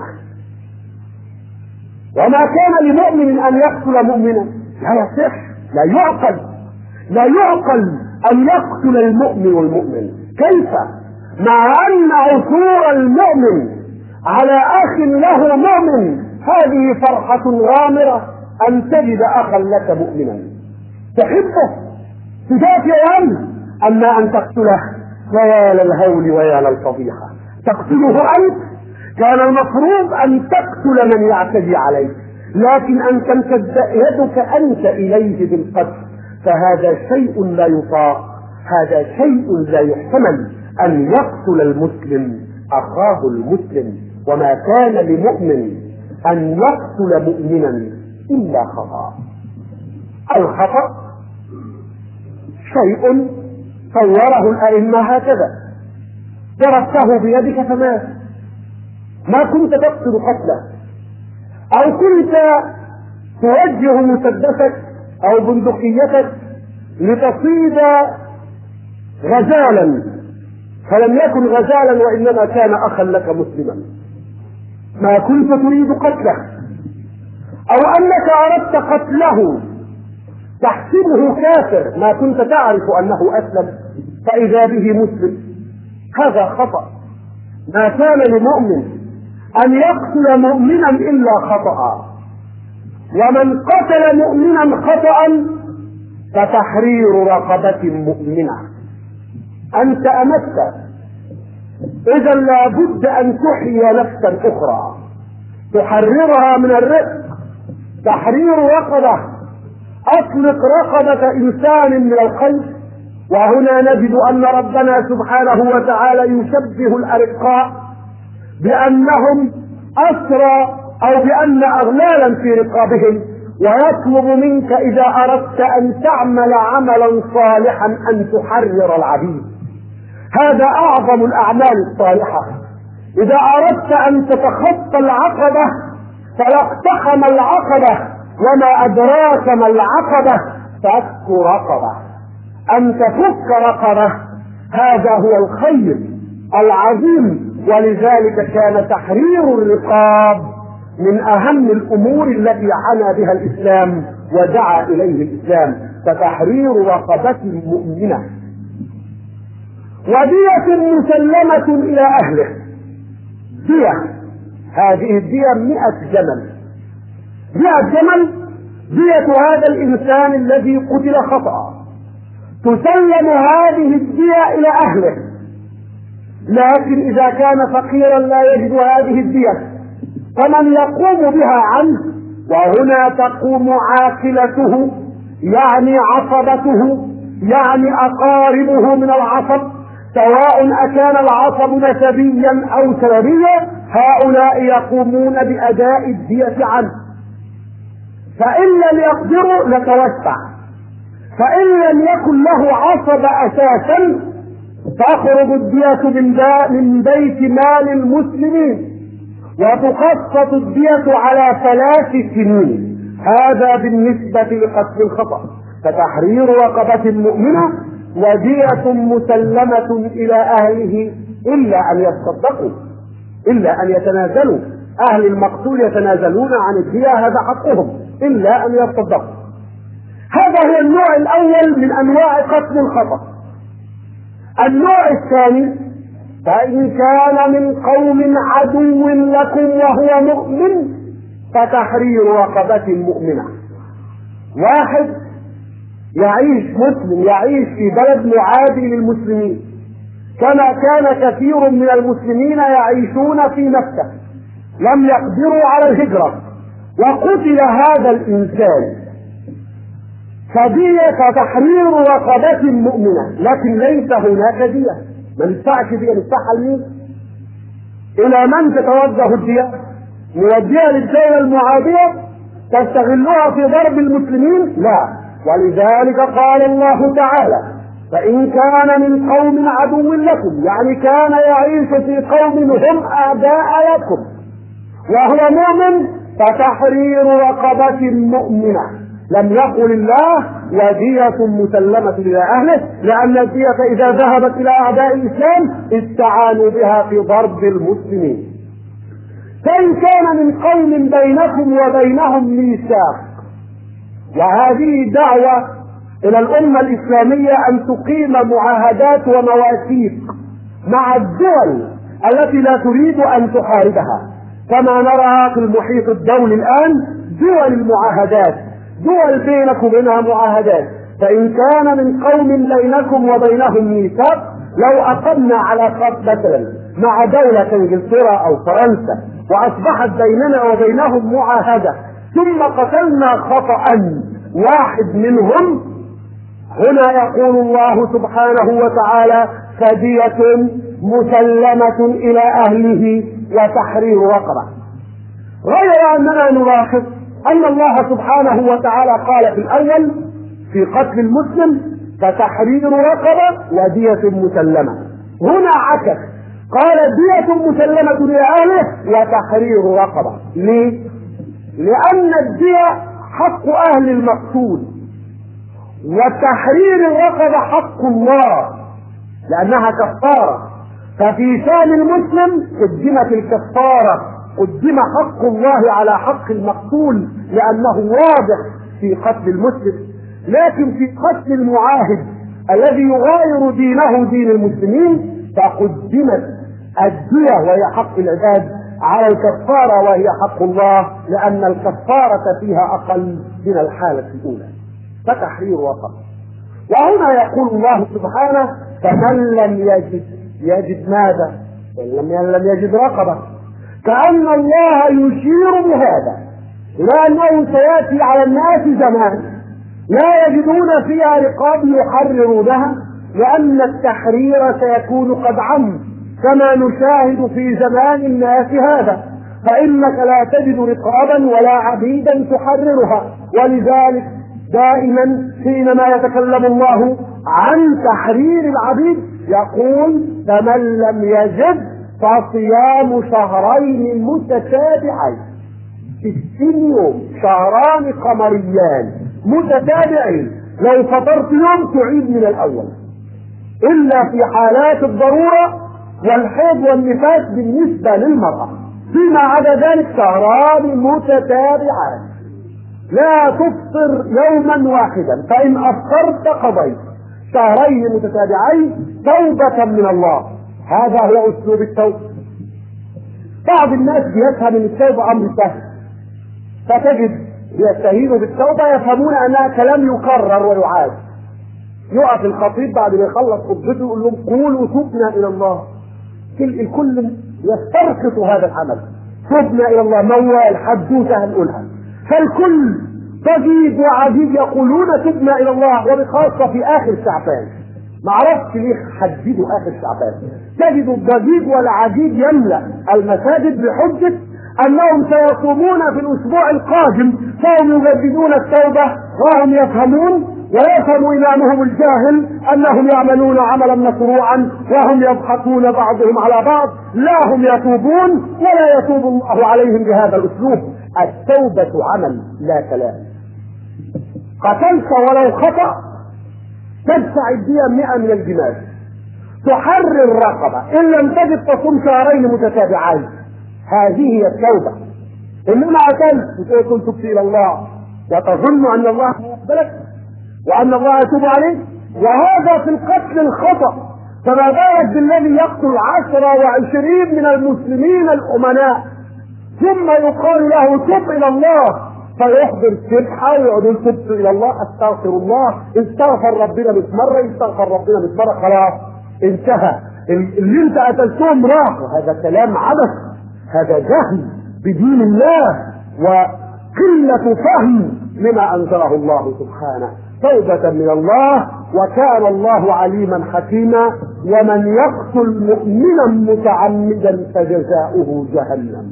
وما كان لمؤمن أن يقتل مؤمنا، لا يصح، لا يعقل أن يقتل المؤمن والمؤمن. كيف؟ مع أن عثور المؤمن على أخ له مؤمن هذه فرحة غامرة، أن تجد أخا لك مؤمنا تحبه تدافع عنه، أما أن تقتله فيا للهول ويا للفضيحة. تقتله أنت، كان المفروض أن تقتل من يعتدي عليك، لكن أن تمتد يدك أنت إليه بالقتل، فهذا شيء لا يطاق، هذا شيء لا يحتمل. أن يقتل المسلم أخاه المسلم، وما كان لمؤمن أن يقتل مؤمنا إلا خطأ. الخطأ شيء صوره الأئمة هكذا: ضربته بيدك فمات، ما كنت تقتل قتله، أو كنت توجه مسدسك أو بندقيتك لتصيد غزالا فلم يكن غزالا وإنما كان أخا لك مسلما، ما كنت تريد قتله، أو أنك أردت قتله تحسبه كافر، ما كنت تعرف أنه أسلم فإذا به مسلم، هذا خطأ. ما كان لمؤمن أن يقتل مؤمنا إلا خطأ، ومن قتل مؤمنا خطأ فتحرير رقبة مؤمنة. أنت أمت، إذا لابد أن تحيي نفسا أخرى تحررها من الرق. تحرير رقبة، أطلق رقبة إنسان من القلب. وهنا نجد أن ربنا سبحانه وتعالى يشبه الأرقاء بأنهم أسرى أو بأن أغلالا في رقابهم، ويطلب منك إذا أردت أن تعمل عملا صالحا أن تحرر العبيد. هذا أعظم الأعمال الصالحة. إذا أردت أن تتخطى العقبة فلاقتحم العقبة، وما أدراك ما العقبة؟ فك رقبة. أن تفك رقبة هذا هو الخير العظيم، ولذلك كان تحرير الرقاب من أهم الأمور التي عنى بها الإسلام ودعا إليه الإسلام. فتحرير رقبة مؤمنة. ودية مسلمة إلى أهله. دية، هذه الدية 100 جمل. 100 جمل دية هذا الإنسان الذي قتل خطأ. تسلم هذه الدية إلى أهله، لكن إذا كان فقيرا لا يجد هذه الدية فمن يقوم بها عنه؟ وهنا تقوم عاقلته، يعني عصبته، يعني أقاربه من العصب، سواء أكان العصب نسبيا أو سببيا، هؤلاء يقومون بأداء الدية عنه. فإن لم يقدروا نتوسع، فإن لم يكن له عصب أساسا تخرج الدية من بيت مال المسلمين، وتخصص الدية على 3 سنين. هذا بالنسبة لقتل الخطأ. فتحرير رقبة مؤمنة، ودية مسلمة إلى أهله إلا أن يتصدقوا، إلا أن يتنازلوا. أهل المقتول يتنازلون عن الدية، هذا حقهم، إلا أن يتصدقوا. هذا هو النوع الأول من أنواع قتل الخطأ. النوع الثاني: فإن كان من قوم عدو لكم وهو مؤمن فتحرير رقبة مؤمنة. واحد يعيش مسلم، يعيش في بلد معادي للمسلمين، كما كان كثير من المسلمين يعيشون في مكة، لم يقدروا على الهجرة، وقتل هذا الإنسان، فدية تحرير رقبة مؤمنة، لكن ليس هناك دية. ما ندفعش دية، ندفعها لمين؟ إلى من تتوجه الدية؟ نوديها للدولة المعادية تستغلها في ضرب المسلمين؟ لا. ولذلك قال الله تعالى: فإن كان من قوم عدو لكم، يعني كان يعيش في قوم هم أعداء لكم وهو مؤمن، فتحرير رقبة مؤمنة. لم يقل الله ودية مسلمة إلى أهله، لأن الدية إذا ذهبت إلى أعداء الإسلام استعانوا بها في ضرب المسلمين. فإن كان من قوم بينكم وبينهم ميثاق، وهذه دعوة إلى الأمة الإسلامية أن تقيم معاهدات ومواثيق مع الدول التي لا تريد أن تحاربها، كما نرى في المحيط الدولي الآن دول المعاهدات، دول بينك وبينها معاهدات. فإن كان من قوم بينكم وبينهم ميثاق، لو أقمنا علاقات مثلا مع دولة إنجلترا أو فرنسا وأصبحت بيننا وبينهم معاهدة، ثم قتلنا خطأ واحد منهم، هنا يقول الله سبحانه وتعالى فدية مسلمة إلى أهله وتحرير رقبة، غير أننا نلاحظ أن الله سبحانه وتعالى قال في الأول في قتل المسلم فتحرير رقبة ودية مسلمة، هنا عكس قال دية مسلمة إلى أهله وتحرير رقبة. ليه؟ لأن الدية حق أهل المقتول وتحرير الرقبة حق الله لأنها كفارة، ففي شان المسلم قدمت الكفارة، قدم حق الله على حق المقتول لأنه واضح في قتل المسلم، لكن في قتل المعاهد الذي يغاير دينه دين المسلمين فقدمت الدية وهي حق العباد على الكفارة وهي حق الله لأن الكفارة فيها أقل من الحالة الأولى. فتحرير رقبة. وهنا يقول الله سبحانه فمن لم يجد ماذا؟ لم يجد رقبة، كأن الله يشير بهذا إلى أنه سيأتي على الناس زمان لا يجدون فيها رقاب يحررونها، لأن التحرير سيكون قد عم كما نشاهد في زمان الناس هذا، فإنك لا تجد رقابا ولا عبيدا تحررها. ولذلك دائما حينما يتكلم الله عن تحرير العبيد يقول فمن لم يجد فصيام شهرين متتابعين، 60 يوم، شهران قمريان متتابعين، لو فطرت يوم تعيد من الأول إلا في حالات الضرورة والحيض والنفاس بالنسبة للمرأة، فيما عدا ذلك شهران متتابعان لا تفطر يوما واحدا، فإن أفطرت قضيت. شهرين متتابعين توبة من الله، هذا هو أسلوب التوبة. بعض الناس يفهم ان التوبة أمر سهل، فتجد يستهينوا بالتوبة يفهمون أنها كلام يكرر ويعاد. يقف الخطيب بعد ما يخلص خطبته يقول لهم قولوا تبنا إلى الله، الكل يسترقص هذا العمل، تبنا إلى الله، موال حدوثة هنقولها، فالكل تجد وعجيب يقولون تبنا إلى الله، وبخاصة في آخر شعبان. ما عرفت ليه حددوا آخر شعبان، تجد الضجيج والعجيب يملأ المساجد بحجة أنهم سيصومون في الأسبوع القادم، فهم يجددون التوبة وهم يفهمون ويفهم إمامهم الجاهل أنهم يعملون عملا مشروعا وهم يضحكون بعضهم على بعض، لا هم يتوبون ولا يتوب الله عليهم بهذا الأسلوب. التوبة عمل لا كلام. قتلت ولو خطأ تدفع الدية 100 من الجمال، تحرر رقبة، إن لم تجد تصوم شهرين متتابعين، هذه هي التوبة. إنما قتلت وتقول تبت إلى الله وتظن أن الله يقبلك وأن الله يتوب عليك، وهذا في القتل الخطأ، فما بالك بالذي يقتل 10 و20 من المسلمين الأمناء ثم يقال له تب إلى الله فيحضر سبحة ويقعد يتوب إلى الله، استغفر الله، استغفر ربنا 100 مرة، استغفر ربنا 100 مرة، خلاص انتهى، اللي انت قتلتهم راحوا. هذا كلام عبث، هذا جهل بدين الله وقلة فهم لما أنزله الله سبحانه. توبة من الله، وكان الله عليما حكيما. ومن يقتل مؤمنا متعمدا فجزاؤه جهنم.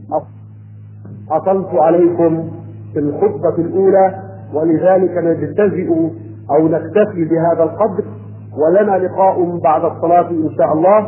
أطلت عليكم في الخطبة الأولى، ولذلك نجتزئ أو نكتفي بهذا القدر، ولنا لقاء بعد الصلاة إن شاء الله.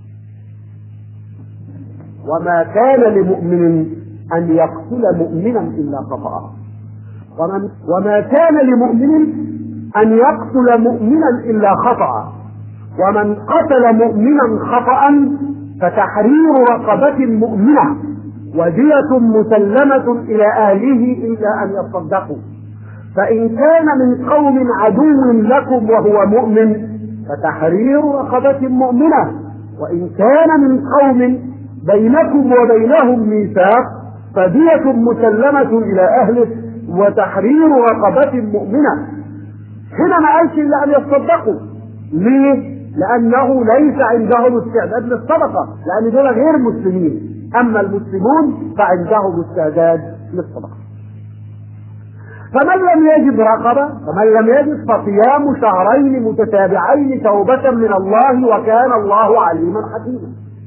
وما كان لمؤمن أن يقتل مؤمنا إلا خطأ، وما كان لمؤمن أن يقتل مؤمنا إلا خطأ، ومن قتل مؤمنا خطأ فتحرير رقبة مؤمنة ودية مسلمة إلى أهله إلا أن يصدقوا، فإن كان من قوم عدو لكم وهو مؤمن فتحرير رقبة مؤمنة، وإن كان من قوم بينكم وبينهم ميثاق فدية مسلمة إلى أهله وتحرير رقبة مؤمنة. هنا ما قالش إلا أن يصدقوا. ليه؟ لأنه ليس عندهم استعداد للصدقة، لأن دول غير مسلمين، أما المسلمون فعندهم استعداد للصدقة. فمن لم يجد رقبة، فمن لم يجد فصيام شهرين متتابعين توبة من الله وكان الله عليما حكيما.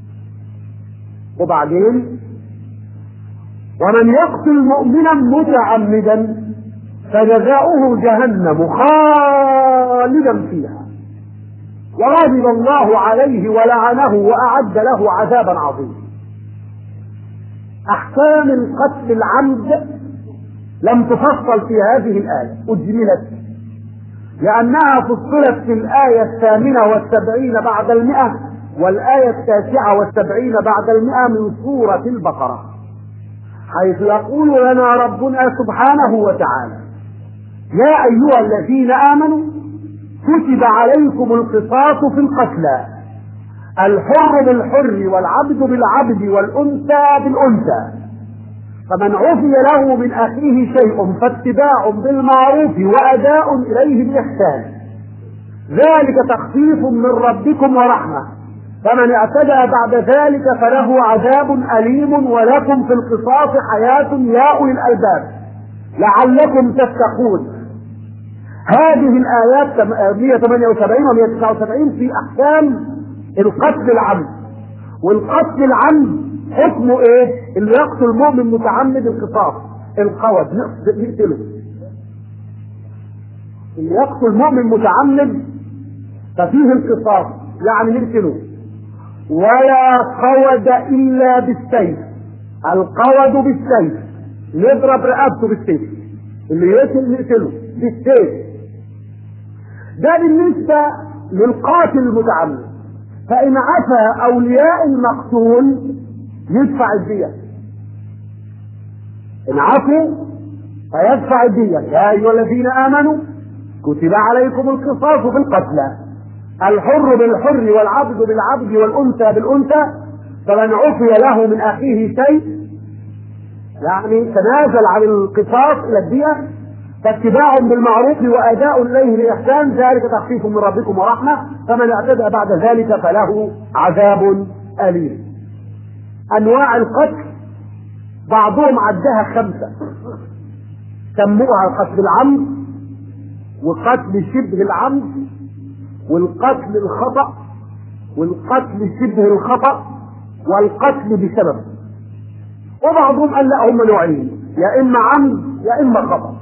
وبعدين ومن يقتل مؤمنا متعمدا فجزاؤه جهنم خالدا فيها وغضب الله عليه ولعنه وأعد له عذابا عظيما. أحكام القتل العمد لم تفصل في هذه الآية، أجملت لأنها فصلت في الآية 78 بعد 100 والآية 79 بعد 100 من سورة البقرة، حيث يقول لنا ربنا سبحانه وتعالى: يا أيها الذين آمنوا كتب عليكم القصاص في القتلى، الحر بالحر والعبد بالعبد والأنثى بالأنثى، فمن عفي له من أخيه شيء فاتباع بالمعروف وأداء إليه بإحسان، ذلك تخفيف من ربكم ورحمة، فمن اعتدى بعد ذلك فله عذاب أليم ولكم في القصاص حياة يا أولي الألباب لعلكم تتقون. هذه الآيات 178 و 179 في أحكام القتل العمد. والقتل العمد حكمه ايه؟ اللي يقتل مؤمن متعمد القصاص، القود نقتله. اللي يقتل مؤمن متعمد ففيه القصاص، يعني نقتله. ولا قود الا بالسيف، القود بالسيف، نضرب رقبته بالسيف، اللي يقتل نقتله بالسيف. ده بالنسبة للقاتل المتعمد. فإن عفا أولياء المقتول يدفع الدية، إن عفوا فيدفع الدية. يا أيها الذين آمنوا كتب عليكم القصاص في القتلى، الحر بالحر والعبد بالعبد والأنثى بالأنثى، فمن عفي له من أخيه شيء يعني تنازل عن القصاص إلى الدية فاتباع بالمعروف وأداء إليه بإحسان، ذلك تخفيف من ربكم ورحمة، فمن اعتدى بعد ذلك فله عذاب أليم. أنواع القتل بعضهم عدها 5، سموها قتل العمد وقتل شبه العمد والقتل الخطأ والقتل شبه الخطأ والقتل بسبب. وبعضهم قال لا، هم نوعين، يا إما عمد يا إما خطأ.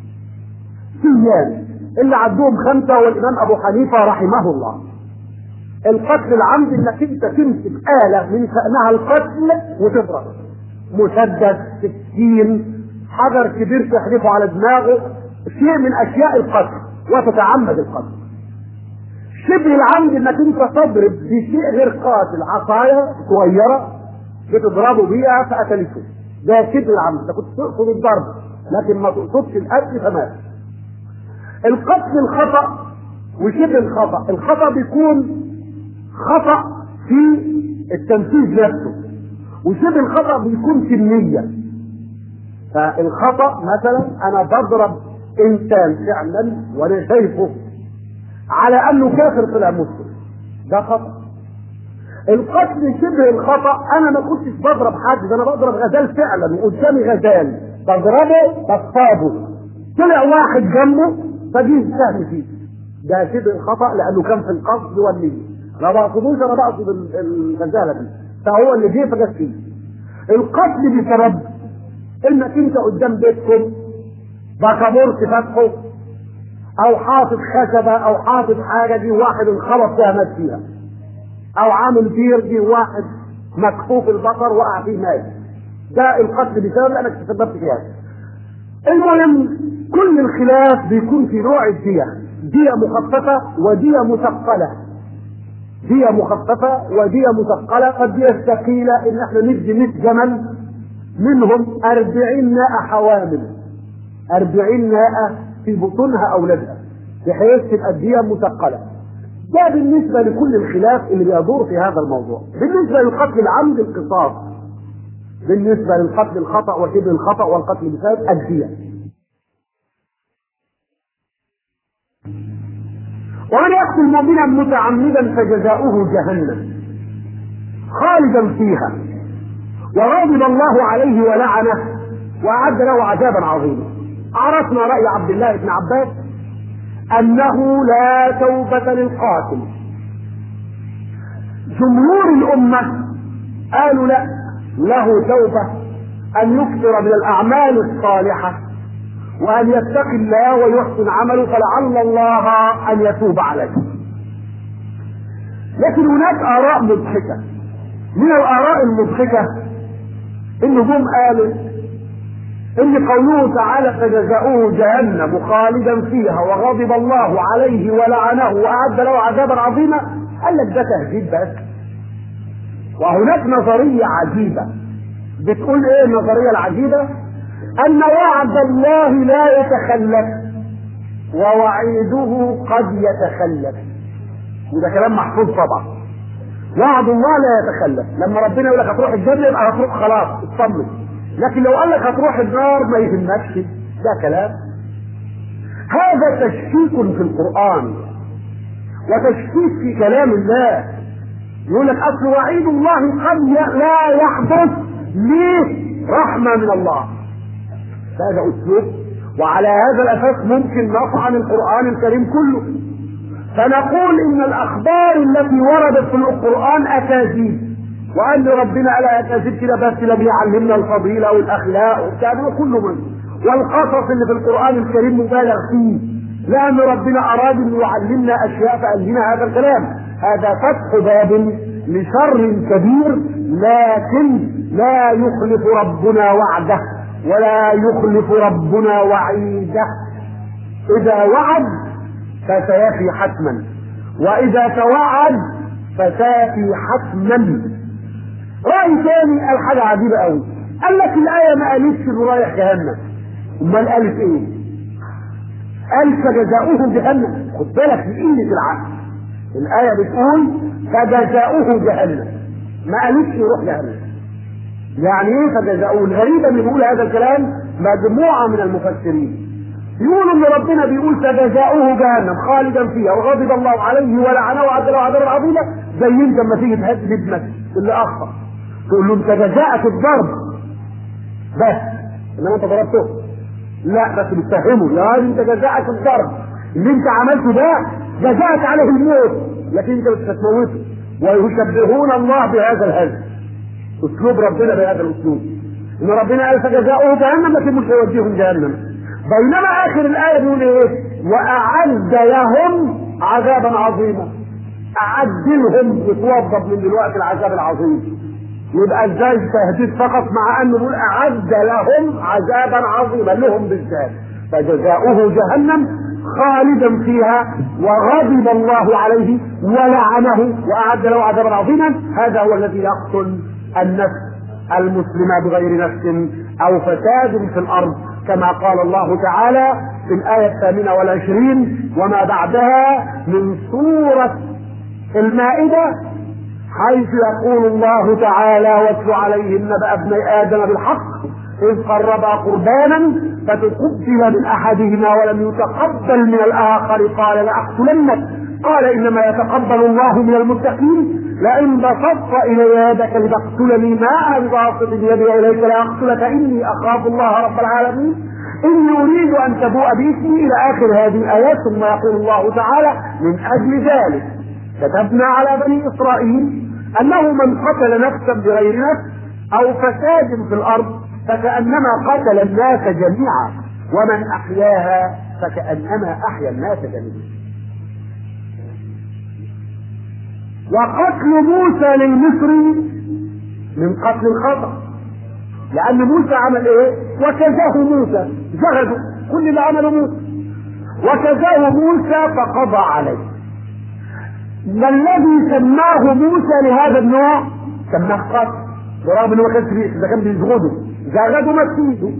سيان اللي عدوهم 5 والإمام أبو حنيفة رحمه الله. القتل العمد انك انت تمسك آلة من شأنها القتل وتضرب، مسدس، سكين، حجر كبير تحدفه على دماغه، شيء من أشياء القتل وتتعمد القتل. شبه العمد انك انت تضرب بشيء غير قاتل، عصاية صغيرة بتضربه بيها فقتلته، ده شبه العمد، انت كنت تقصد الضرب لكن ما تقصدش القتل فمات. القتل الخطأ وشبه الخطأ، الخطأ بيكون خطأ في التنفيذ نفسه، وشبه الخطأ بيكون في النية. فالخطأ مثلا انا بضرب انسان فعلا وانا شايفه على انه كافر طلع مسلم، ده خطأ. القتل شبه الخطأ انا ما كنتش بضرب حد، ده انا بضرب غزال فعلا وقدامي غزال، بضربه بصطاده، طلع واحد جنبه فجيه السهم فيه، ده شبه الخطأ لانه كان في القصد والنية، ما بقصدوش، انا بقصد الغزاله دي، فهو اللي جه فجت فيه. القتل بسبب انك انت قدام بيتكم بكابورت فاتحه او حاطط خشبه او حاطط حاجه دي واحد انخبط فيها مات فيها، او عامل بير دي واحد مكفوف البصر وقع فيه مات، ده القتل بسبب انك تسببت فيها. المهم كل الخلاف بيكون في نوع الدية، دية مخففة ودية مثقلة، دية مخففة ودية مثقلة. الدية الثقيلة ان احنا ندي 100 جمل منهم 40 ناقة حوامل، 40 ناقة في بطونها اولادها، بحيث تبقى الدية مثقلة. ده بالنسبة لكل الخلاف اللي بيدور في هذا الموضوع. بالنسبة للقتل العمد القصاص، بالنسبة للقتل الخطأ وشبه الخطأ والقتل بسبب الدية. ومن يقتل مؤمنا متعمدا فجزاؤه جهنم خالدا فيها وغضب الله عليه ولعنه وأعد له عذابا عظيما. عرفنا رأي عبد الله بن عباس أنه لا توبة للقاتل. جمهور الأمة قالوا لا، له توبة أن يكثر من الأعمال الصالحة وأن يتقي الله ويحسن عمله فلعل الله أن يتوب عليه. لكن هناك آراء مضحكة. من الآراء المضحكة إن جم قالوا إن قوله تعالى فجزاؤه جهنم خالدا فيها وغضب الله عليه ولعنه وأعد له عذابا عظيما، قال لك ده تهديد بس. وهناك نظرية عجيبة بتقول ايه النظرية العجيبة؟ ان وعد الله لا يتخلف ووعيده قد يتخلف. وده كلام محفوظ طبعا. وعد الله لا يتخلف، لما ربنا يقول لك هتروح الجنة يبقى هتروح خلاص اطمن، لكن لو قال لك هتروح النار ما يهمكش، ده كلام. هذا تشكيك في القرآن وتشكيك في كلام الله. يقول لك اصل وعيد الله قد لا يحدث ليه؟ رحمة من الله. هذا اسلوب، وعلى هذا الاساس ممكن نطعن القرآن الكريم كله، فنقول ان الاخبار التي وردت في القرآن اكاذيب، وان ربنا قال اكاذيب كده بس لا بيعلمنا الفضيلة والاخلاق وبتاع كله منه، والقصص اللي في القرآن الكريم مبالغ فيه، لان ربنا اراد ان يعلمنا اشياء فقال لنا هذا الكلام. هذا فتح باب لشر كبير، لكن لا يخلف ربنا وعده ولا يخلف ربنا وعيده. اذا وعد فسيفي حتما، واذا توعد فسيفي حتما. رأي ثاني قال حاجة عجيبة قوي، قال لك الآية ما قالتش انه رايح جهنم، امال قالت ايه؟ قال فجزاؤه جهنم. خد بالك من قلة العقل، الآية بتقول فجزاؤه جهنم، ما قالتش يروح جهنم. يعني ايه فجزاؤه؟ الغريب ان بيقول هذا الكلام مجموعة من المفسرين يقولوا ان ربنا بيقول فجزاؤه جهنم خالدا فيها وغضب الله عليه ولعنه وأعد له عذابا عظيما، زي انت لما تيجي تهدد ابنك اللي اخطأ تقول له انت جزاءك الضرب بس، انما انت ضربته لا، بس بتفهمه يا راجل انت جزاءك الضرب، اللي انت عملته ده جزاءك عليه الموت، لكن انت مش هتموته. ويشبهون الله بهذا الهزل، اسلوب ربنا بهذا الاسلوب، ان ربنا قال فجزاؤه جهنم لكن مش هيوديهم جهنم. بينما اخر الايه بيقول ايه؟ واعد لهم عذابا عظيما. اعد لهم يتوضب من دلوقتي العذاب العظيم. يبقى ازاي تهديد فقط مع انه يقول اعد لهم عذابا عظيما، لهم بالذات. فجزاؤه جهنم خالدا فيها وغضب الله عليه ولعنه واعد له عذابا عظيما. هذا هو الذي يقتل النفس المسلمة بغير نفس او فساد في الارض، كما قال الله تعالى في الآية 28 وما بعدها من سورة المائدة، حيث يقول الله تعالى واتل عليهم نبأ ابني آدم بالحق إذ قربا قربانا فتقبل من أحدهما ولم يتقبل من الآخر قال لأقتلنك قال إنما يتقبل الله من المتقين لئن بسطت إلي يدك لتقتلني ما أنا بباسط يدي إليك لأقتلك إني أخاف الله رب العالمين إني أريد أن تبوء باسمي إلى آخر هذه الآيات. ثم يقول الله تعالى من أجل ذلك كتبنا على بني إسرائيل أنه من قتل نفسا بغير نفس أو فساد في الأرض فكأنما قتل الناس جميعا ومن أحياها فكأنما أحيا الناس جميعا. وقتل موسى للمصري من قتل الخطأ، لأن موسى عمل إيه؟ وكزاه موسى، زغده كل اللي عمله موسى، وكزاه موسى فقضى عليه. ما الذي سماه موسى لهذا النوع؟ سماه قتل، برغم انه ما كانش فيه، اذا كان بيزغده زغده مسيده.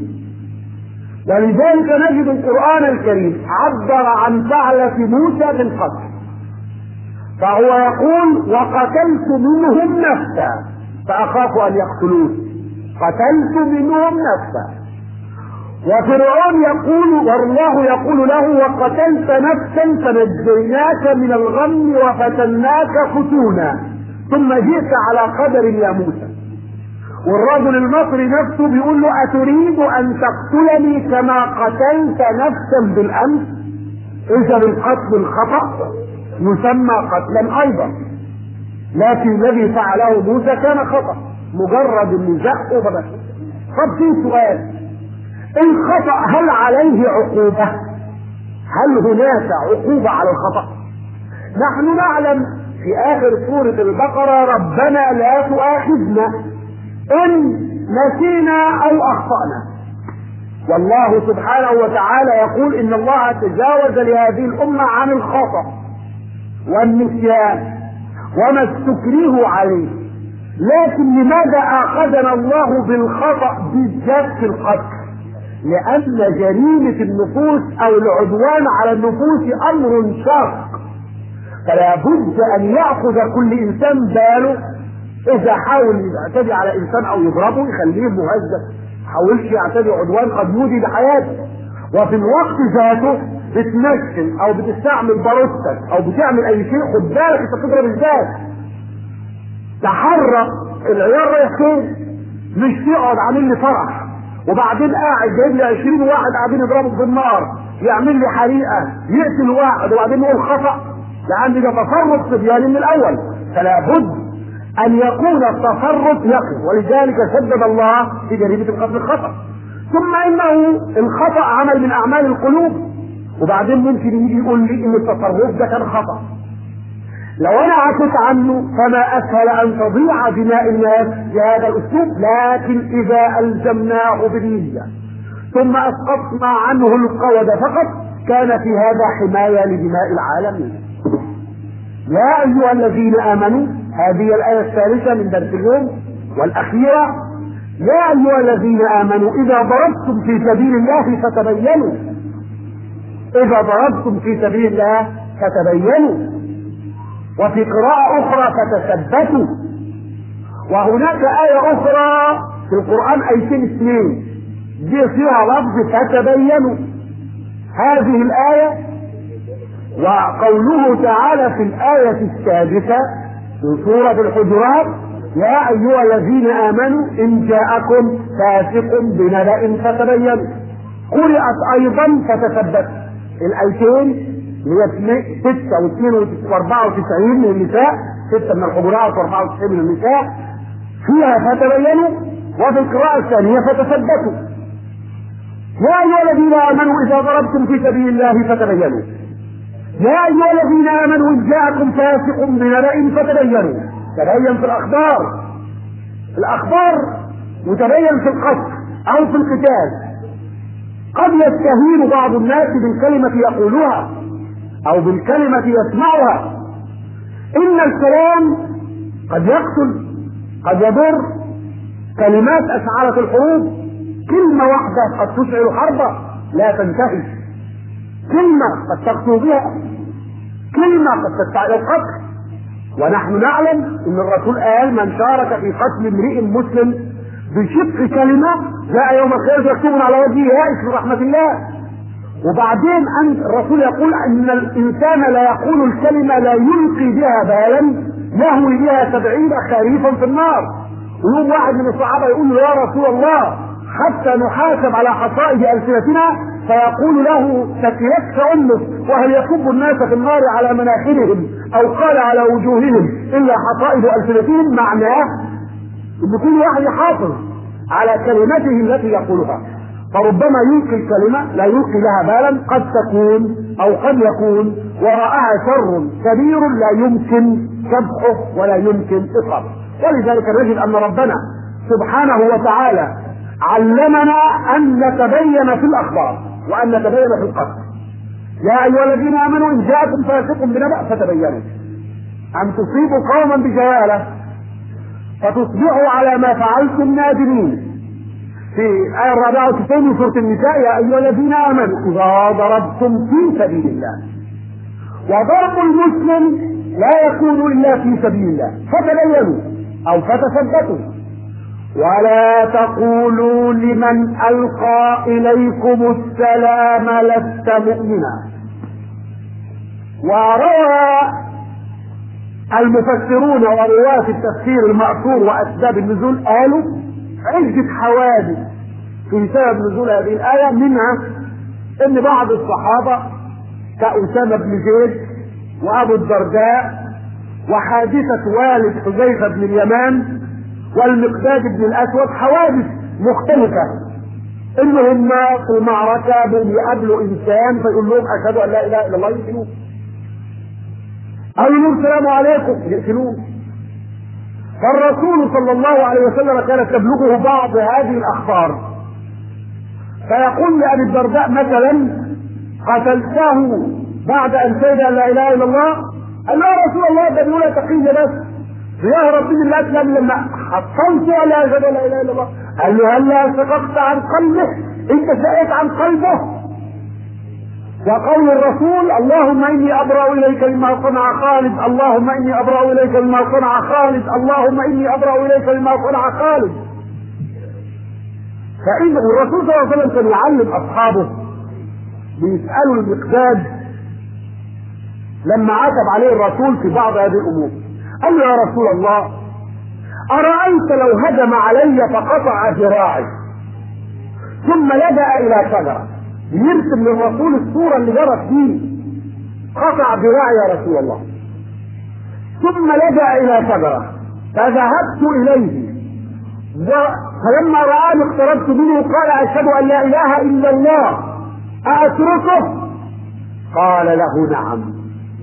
ولذلك نجد القرآن الكريم عبر عن فعلة موسى بالقتل، فهو يقول وقتلت منهم نفسا فأخاف أن يقتلون، قتلت منهم نفسا. وفرعون يقول والله يقول له وقتلت نفسا فنجيناك من الغم وفتناك فتونا ثم جئت على قدر يا موسى. والرجل المصري نفسه بيقول له أتريد أن تقتلني كما قتلت نفسا بالأمس؟ إذا القتل الخطأ يسمى قتلا أيضا، لكن الذي فعله موسى كان خطأ، مجرد انه زقه بس. طب في سؤال، الخطأ هل عليه عقوبة؟ هل هناك عقوبة على الخطأ؟ نحن نعلم في آخر سورة البقرة ربنا لا تؤاخذنا إن نسينا أو أخطأنا، والله سبحانه وتعالى يقول إن الله تجاوز لهذه الأمة عن الخطأ والنسيان وما استكرهوا عليه. لكن لماذا آخذنا الله بالخطأ بالذات في القتل؟ لأن جريمة النفوس أو العدوان على النفوس أمر شاق، فلا بد أن يأخذ كل إنسان باله إذا حاول يعتدي على إنسان أو يضربه يخليه مهذب، حاولش يعتدي عدوان قد يودي بحياته، وفي الوقت ذاته بتمثل أو بتستعمل باروتك أو بتعمل أي شيء، خد بالك أنت بتضرب الذات. تحرك العيال رايح فين؟ مش تقعد عامل لي فرح وبعدين قاعد جايب لي 20 واحد قاعدين يضربوا بالنار، يعمل لي حريقه يقتل واحد وبعدين يقول خطأ. يعني ده تصرف صبياني من الاول، فلا بد ان يكون التصرف يقف، ولذلك شدد الله في جريمه القتل الخطأ. ثم انه الخطأ عمل من اعمال القلوب، وبعدين ممكن يجي يقول لي ان التصرف ده كان خطأ. لو انا عفت عنه فما اسهل ان تضيع دماء الناس بهذا الاسلوب، لكن اذا الزمناه بالنية ثم اسقطنا عنه القود فقط كان في هذا حماية لدماء العالمين. يا ايها الذين امنوا، هذه الايه الثالثة من درس اليوم والاخيرة، يا ايها الذين امنوا اذا ضربتم في سبيل الله فتبينوا، اذا ضربتم في سبيل الله فتبينوا، وفي قراءة أخرى فتثبتوا. وهناك آية أخرى في القرآن آيتين اثنين دي فيها لفظ فتبينوا. هذه الآية وقوله تعالى في الآية السادسة من سورة الحجرات يا أيها الذين آمنوا إن جاءكم فاسق بنبأ فتبينوا، قرأت أيضا فتثبتوا. الآيتين هي 6 و94 من النساء، 6 من الحجرات و94 من النساء، فيها فتبينوا، وفي القراءة الثانية فتثبتوا. يا أيها الذين آمنوا إذا ضربتم في سبيل الله فتبينوا، يا أيها الذين آمنوا إن جاءكم فاسق بنبأ فتبينوا. تبين في الأخبار وتبين في القتل أو في القتال. قد يستهين بعض الناس بالكلمة يقولها أو بالكلمة يسمعها. إن الكلام قد يقتل قد يضر، كلمات أشعلت الحروب، كلمة واحدة قد تشعل حربا لا تنتهي، كلمة قد تقتل بها، كلمة قد تستعد القتل. ونحن نعلم ان الرسول قال من شارك في قتل امرئ مسلم بشق كلمة جاء يوم القيامة يكتب على وجهه يائس من رحمة الله. وبعدين الرسول يقول ان الانسان لا يقول الكلمة لا يلقي بها بالا يهوي بها 70 خريفا في النار. ويوم واحد من الصحابة يقول له يا رسول الله حتى نحاسب على حصائد ألسنتنا، فيقول له تكيتك أمك وهل يكب الناس في النار على مناخرهم أو قال على وجوههم إلا حصائد ألسنتهم. معناه ان كل واحد يحافظ على كلمته التي يقولها، فربما يلقي الكلمة لا يلقي لها بالا، قد تكون أو قد يكون وراءها شر كبير لا يمكن كبحه ولا يمكن إصابه. ولذلك نجد أن ربنا سبحانه وتعالى علمنا أن نتبين في الأخبار وأن نتبين في القتل. يا أيها الذين آمنوا إن جاءكم فاسق بنبأ فتبينوا أن تصيبوا قوما بجهالة فتصبحوا على ما فعلتم نادمين. في آية 94 من سورة النساء يا أيها الذين آمنوا إذا ضربتم في سبيل الله. وضرب المسلم لا يكون إلا في سبيل الله، فتبينوا أو فتثبتوا. ولا تقولوا لمن ألقى إليكم السلام لست مؤمنا. وروى المفسرون ورواة التفسير المأثور وأسباب النزول قالوا عدة حوادث في سبب نزول هذه الآية، منها ان بعض الصحابة كأسامة بن زيد وأبو الدرداء، وحادثة والد حذيفة بن اليمان والمقداد بن الأسود، حوادث مختلفة انهم في المعركة يقابلوا انسان فيقول لهم اشهد ان لا اله الا الله يقتلوه، او يقول لهم السلام عليكم يقتلوه. فالرسول صلى الله عليه وسلم كانت تبلغه بعض هذه الاخبار، فيقول لأبي الدرداء مثلا قتلته بعد ان شهد ان لا اله الا الله؟ قال له يا رسول الله ده بيقول تقي بس بيهرب من الاسلام لما حصلته لا اشهد ان لا اله الا الله. قال له هلا شققت عن قلبه؟ انت شقيت عن قلبه. وقول الرسول اللهم اني ابرأ اليك مما صنع خالد، اللهم اني ابرأ اليك مما صنع خالد، اللهم اني ابرأ اليك مما صنع خالد. فإن الرسول صلى الله عليه وسلم كان يعلم اصحابه، بيسألوا المقداد لما عتب عليه الرسول في بعض هذه الامور، قال له يا رسول الله أرأيت لو هجم علي فقطع ذراعي ثم لجأ إلى شجرة، يرسم للرسول الصورة اللي جرت فيه، قطع ذراعي يا رسول الله ثم لجأ إلى شجرة، فذهبت إليه فلما رآني اقتربت منه قال أشهد أن لا إله إلا الله أتركه؟ قال له نعم.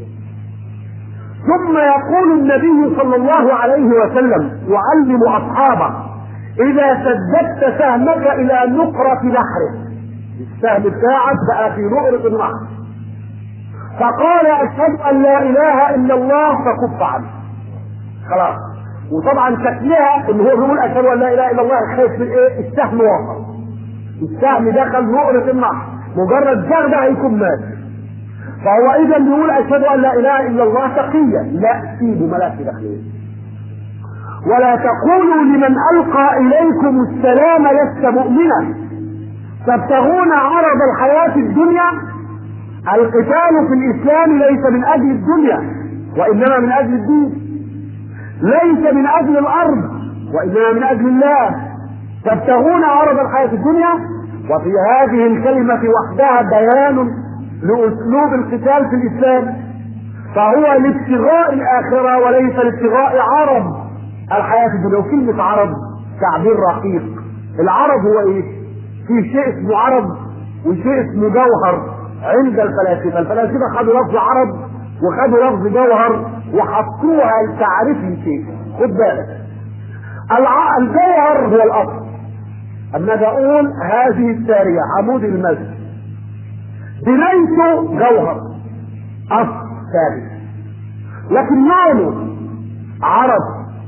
ثم يقول النبي صلى الله عليه وسلم يعلم أصحابه إذا سددت سهمك إلى نقرة نحره، السهم بتاعك بقى في نقرة النحر، فقال أشهد أن لا إله إلا الله فكف عنه، خلاص. وطبعا شكلها إن هو بيقول أشهد أن لا إله إلا الله، خايف من إيه؟ السهم وصل، السهم دخل نقرة النحر، مجرد زغده هيكون مات. فهو اذا بيقول اشهد ان لا اله الا الله تقيا، لا سيبوا ملاك داخلين. ولا تقولوا لمن القى اليكم السلام لست مؤمنا تبتغون عرض الحياه الدنيا. القتال في الاسلام ليس من اجل الدنيا وانما من اجل الدين، ليس من اجل الارض وانما من اجل الله. تبتغون عرض الحياه الدنيا، وفي هذه الكلمه وحدها بيان لأسلوب القتال في الإسلام، فهو لابتغاء الآخرة وليس لابتغاء عرض الحياة الدنيا. وكلمة عرض تعبير رقيق. العرض هو إيه؟ في شيء اسمه عرض وشيء اسمه جوهر عند الفلاسفة. الفلاسفة خدوا لفظ عرض وخدوا لفظ جوهر وحطوها لتعريف الشيء. خد بالك، الجوهر هو الأصل. أما أقول هذه السارية عمود المسجد بنيته جوهر اصل ثابت، لكن لونه عرض.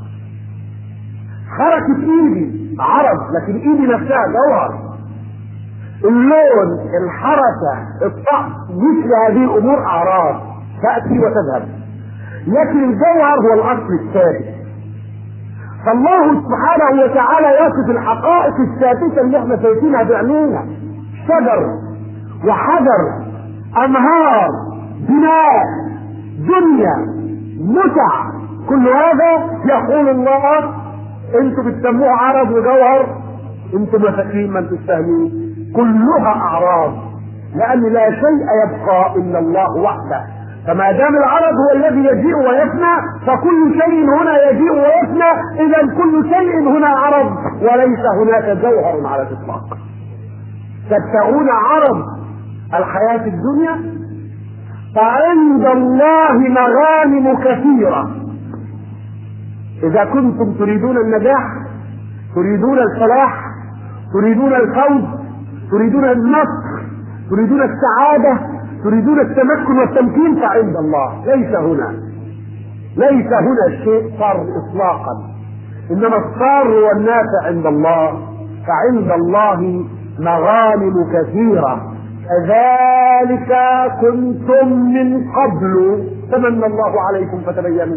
حركة ايدي عرض لكن ايدي نفسها جوهر. اللون، الحركة، الطعم، مثل هذه الامور اعراض تأتي وتذهب، لكن الجوهر هو الاصل الثابت. فالله سبحانه وتعالى يصف الحقائق الثابتة اللي احنا شايفينها بعينينا، شجر وحجر، انهار، بناء، دنيا، متع، كل هذا يقول الله انتوا بتسموه عرض وجوهر، انتوا مساكين ما انتوا فاهمين، كلها اعراض، لان لا شيء يبقى الا الله وحده. فما دام العرض هو الذي يجيء ويفنى فكل شيء هنا يجيء ويفنى، اذا كل شيء هنا عرض وليس هناك جوهر على الاطلاق. تبتغون عرض الحياة الدنيا فعند الله مغانم كثيرة. إذا كنتم تريدون النجاح، تريدون الفلاح، تريدون الفوز، تريدون النصر، تريدون السعادة، تريدون التمكن والتمكين، فعند الله. ليس هنا الشيء صار إطلاقا، إنما الصار والنافع عند الله. فعند الله مغانم كثيرة كذلك كنتم من قبل فمن الله عليكم فتبينوا.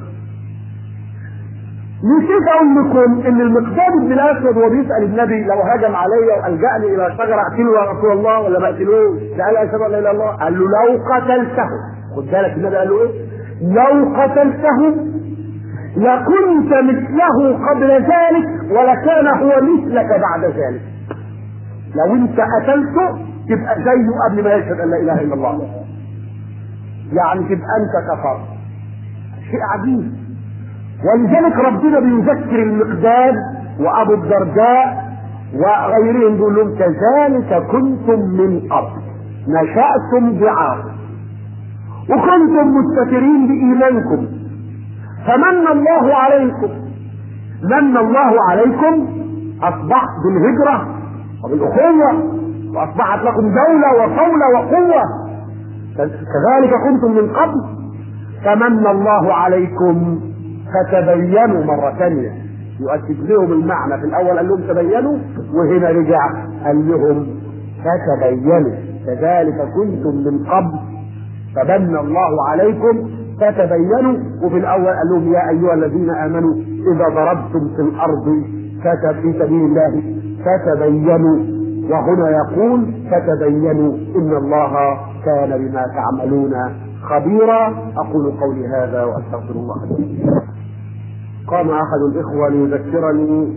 نسيت اقول لكم ان المقداد بن الاسود وهو بيسال النبي لو هجم علي والجأني الى شجره اقتله يا رسول الله ولا ما اقتلوش؟ قال اشهد ان لا اله الا الله. قال له لو قتلته، خد بالك النبي قال له ايه؟ لو قتلته لكنت مثله قبل ذلك ولكان هو مثلك بعد ذلك. لو انت قتلته تبقى زيه قبل ما يشهد ان لا اله الا الله، يعني تبقى انت كفرت. شيء عجيب. ولذلك ربنا بيذكر المقداد وابو الدرداء وغيرهم بيقول لهم كذلك كنتم من قبل نشأتم ضعاف وكنتم مستترين بإيمانكم فمن الله عليكم، من الله عليكم أصبحت بالهجرة وبالأخوة وأصبحت لكم دولة وصولة وقوة. كذلك كنتم من قبل فمن الله عليكم فتبينوا مرة ثانية، يؤكد لهم المعنى. في الأول قال لهم تبينوا، وهنا رجع قال لهم فتبينوا. كذلك كنتم من قبل فمن الله عليكم فتبينوا، وفي الأول قال لهم يا أيها الذين آمنوا إذا ضربتم في الأرض في سبيل الله فتبينوا، وهنا يقول فتبينوا إن الله كان بما تعملون خبيرا. أقول قولي هذا وأستغفر الله لي. قام أحد الإخوة ليذكرني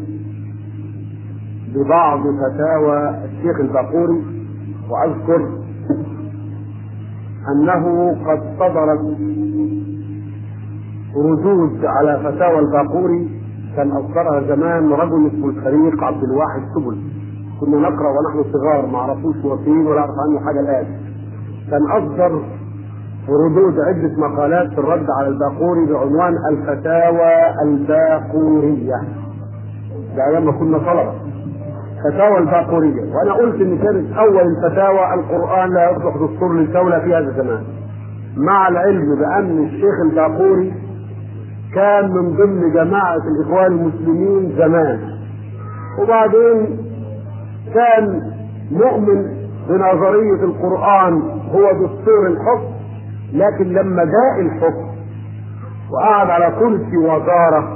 ببعض فتاوى الشيخ الباقوري، وأذكر أنه قد صدرت ردود على فتاوى الباقوري كان أصدرها زمان رجل اسمه الفريق عبد الواحد سبل. كنا نقرأ ونحن صغار ما عرفوش هو فين ولا عرف عنه حاجة الآن. كان أصدر ردود عدة مقالات في الرد على الباقوري بعنوان الفتاوى الباقورية. ده أيام ما كنا طلبة. فتاوى الباقورية، وأنا قلت إن كانت أول الفتاوى القرآن لا يصلح دستور للدولة في هذا الزمان، مع العلم بأن الشيخ الباقوري كان من ضمن جماعة الإخوان المسلمين زمان، وبعدين كان مؤمن بنظرية القرآن هو دستور الحكم، لكن لما جاء الحكم وقعد على كرسي وزارة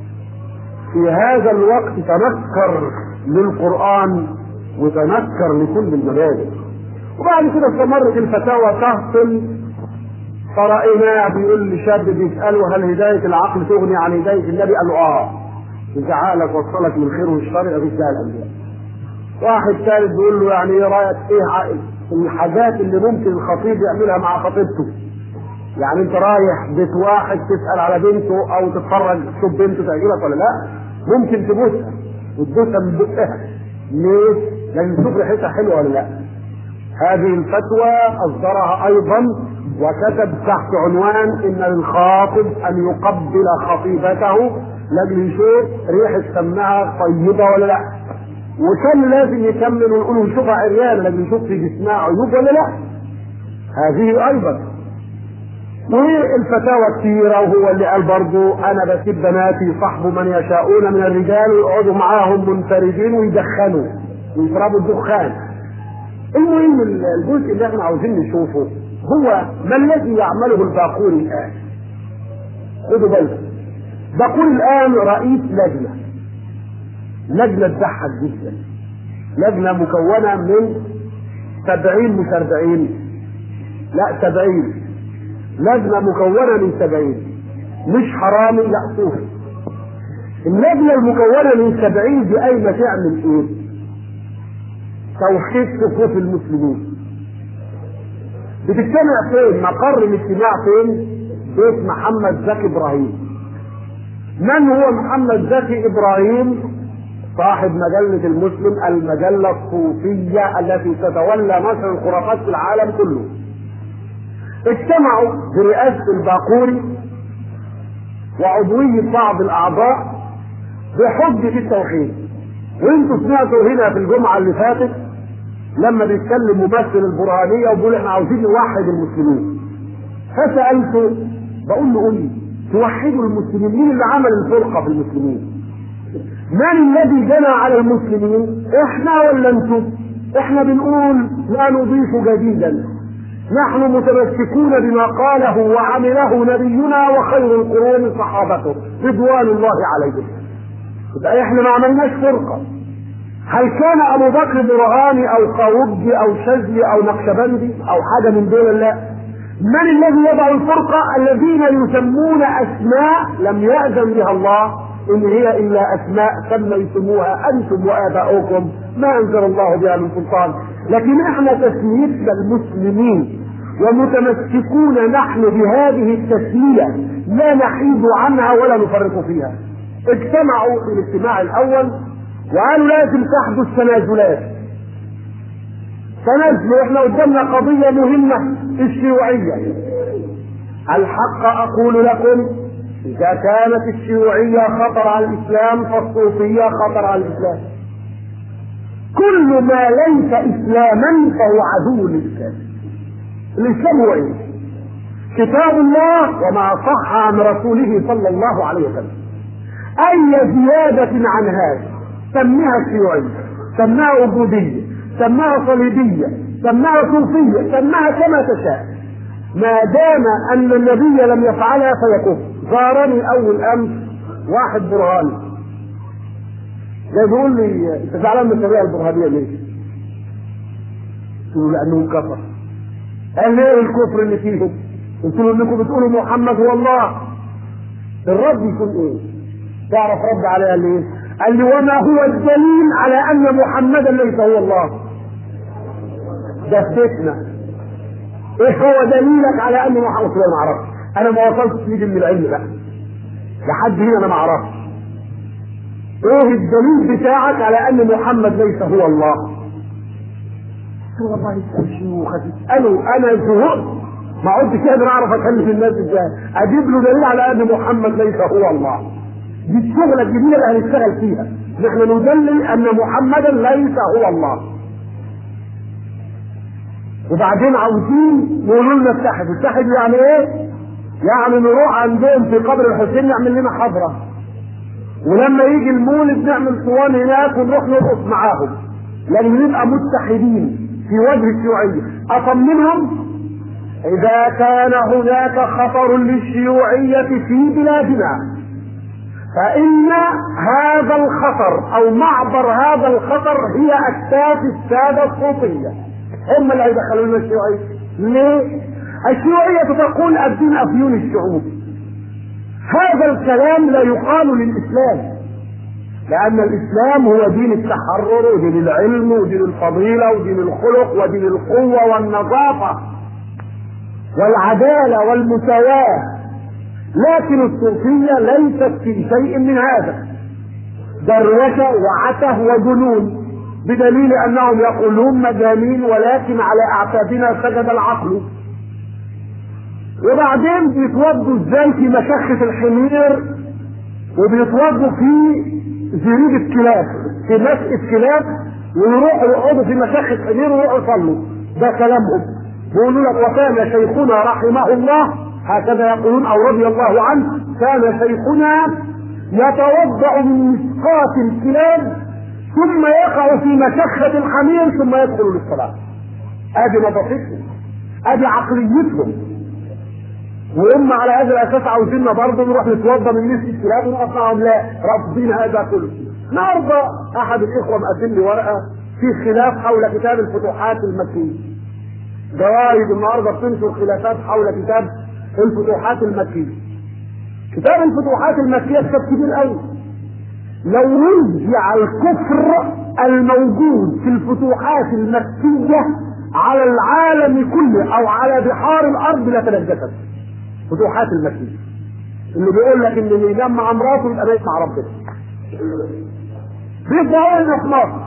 في هذا الوقت تنكر للقرآن وتنكر لكل المبادئ. وبعد كده استمرت الفتاوى تهطل، فرأيناه بيقول لشاب بيسأله هل هداية العقل تغني عن هداية النبي؟ قال له إذا عقلك وصلك من خير والشر يبقى فيش داعي الأنبياء. واحد ثالث بيقول له يعني ايه رأيك ايه الحاجات اللي ممكن الخطيب يعملها مع خطيبته؟ يعني انت رايح بيت واحد تسأل على بنته او تتفرج تشوف بنته تعجبك ولا لا، ممكن تبوسها وتبوسها من بقها. ليه؟ لان تشوف ريحتها حلوه ولا لا. هذه الفتوى اصدرها ايضا وكتب تحت عنوان ان للخاطب ان يقبل خطيبته لاجل يشوف ريحه سمها طيبه ولا لا، وكان لازم يكمل ويقول يشوفها عريانه لاجل يشوف في جسمها عيوب ولا لا. هذه ايضا. والفتاوى كثيره، وهو اللي قال برضه انا بسيب بناتي يصاحبوا من يشاءون من الرجال ويقعدوا معاهم منفردين ويدخنوا ويشربوا الدخان. المهم الجزء اللي احنا عاوزين نشوفه هو ما الذي يعمله الباقوري الان. خدوا بالكم، باقوري الان رئيس لجنه تضحك جدا، لجنه مكونه من 70 مش 40 لا 70، لجنه مكونه من 70 مش حرامي لا صوفي. اللجنه المكونه من 70 دي قايمه تعمل ايه؟ توحيد صفوف المسلمين. بتجتمع فين؟ مقر الاجتماع فين؟ بيت محمد زكي ابراهيم. من هو محمد زكي ابراهيم؟ صاحب مجلة المسلم، المجلة الصوفية التي تتولى نشر الخرافات في العالم كله. اجتمعوا برئاسة الباقوري وعضوية بعض الأعضاء بحجة التوحيد. وانتوا سمعتوا هنا في الجمعة اللي فاتت لما بيتكلم ممثل البرهانية وبيقول احنا عاوزين نوحد المسلمين. فسألته بقول له قول لي توحدوا المسلمين، مين اللي عمل الفرقة في المسلمين؟ من الذي جنى على المسلمين؟ احنا ولا انتم؟ احنا بنقول لا نضيف جديدا، نحن متمسكون بما قاله وعمله نبينا وخير القرون صحابته رضوان الله عليهم. يبقى احنا ما عملناش فرقة. هل كان ابو بكر برهاني او قاوبجي او شاذلي او نقشبندي او حاجة من دول؟ لا، من الذي يضع الفرقة؟ الذين يسمون أسماء لم يأذن بها الله، إن هي إلا أسماء سميتموها أنتم وآباؤكم ما أنزل الله بها من سلطان. لكن احنا تسميتنا المسلمين ومتمسكون نحن بهذه التسمية، لا نحيد عنها ولا نفرط فيها. اجتمعوا في الاجتماع الأول وقالوا لازم تحدث تنازلات. تنازلوا، احنا قدامنا قضية مهمة، الشيوعية. الحق أقول لكم، إذا كانت الشيوعية خطر على الإسلام فالصوفية خطر على الإسلام. كل ما ليس إسلاما فهو عدو للإسلام. الإسلام هو إيه؟ كتاب الله وما صح عن رسوله صلى الله عليه وسلم. أي زيادة عن هذا سميها شيوعية، سميها عبودية، سميها صليبية، سميها صوفية، سميها كما تشاء، ما دام أن النبي لم يفعلها فيكفر. زارني أول أمس واحد برهاني جاي بيقول لي أنت زعلان من الطريقة البرهانية ليه؟ قلت له لأنهم كفر. قال لي إيه الكفر اللي فيهم؟ قلت له إنكم بتقولوا محمد هو الله. الرد يكون إيه؟ تعرف رد عليها ليه؟ قال لي وما هو الدليل على أن محمدا ليس هو الله؟ ده فتنة. ايه هو دليلك على ان محمد؟ قلت له ما اعرفش، انا ما وصلتش ليجي من العلم بقى لحد هنا، انا ما اعرفش. ايه الدليل بتاعك على ان محمد ليس هو الله؟ قلت له والله اسال شيوخ، تسالوا، انا زهقت ما عدتش قادر اعرف اكلم الناس ازاي، اجيب له دليل على ان محمد ليس هو الله. دي الشغله الجديده اللي هنشتغل فيها، نحن ندلل ان محمدا ليس هو الله. وبعدين عاوزين يقولوا لنا اتحدوا. اتحدوا يعني ايه؟ يعني نروح عندهم في قبر الحسين نعمل لنا حضره، ولما يجي المولد نعمل صوان هناك ونروح نرقص معاهم، لان نبقى متحدين في وجه الشيوعيه. اطمنهم اذا كان هناك خطر للشيوعيه في بلادنا فان هذا الخطر او معبر هذا الخطر هي اكتاف الساده الصوفيه، هم اللي هيدخلوا لنا الشيوعيه. ليه؟ الشيوعيه تقول الدين افيون الشعوب. هذا الكلام لا يقال للاسلام، لان الاسلام هو دين التحرر ودين العلم ودين الفضيله ودين الخلق ودين القوه والنظافه والعداله والمساواه. لكن الصوفيه ليست في شيء من هذا، دروشه وعته وجنون، بدليل انهم يقولون مجانين ولكن على اعتابنا سجد العقل. وبعدين بيتوضوا ازاي في مشخة الحمير، وبيتوضوا في زريب الكلاب، في مسقة كلاب، ويروحوا يقعدوا في مشخة حمير ويروحوا يصلوا. ده كلامهم. بيقولوا لك وكان شيخنا رحمه الله، هكذا يقولون او رضي الله عنه، كان شيخنا يتوضا من مسقات الكلاب ثم يقع في مشخة الحمير ثم يدخل للصلاة. ادي نظافتهم، ادي عقليتهم. واما على هذا الاساس عاوزيننا برضه نروح نتوضا من مسك الكلاب ونقف معهم؟ لا، رافضين هذا كله. النهارده احد الاخوه مقدم لي ورقه في خلاف حول كتاب الفتوحات المكيه. جرايد النهارده بتنشر خلافات حول كتاب الفتوحات المكيه. كتاب الفتوحات المكيه كتاب كبير قوي. لو رجع الكفر الموجود في الفتوحات المكيه على العالم كله او على بحار الارض لتنجست. فتوحات المكيه اللي بيقول لك ان اللي ينام مع مراته يبقى ميت مع ربنا. بيطلعوا لنا في مصر.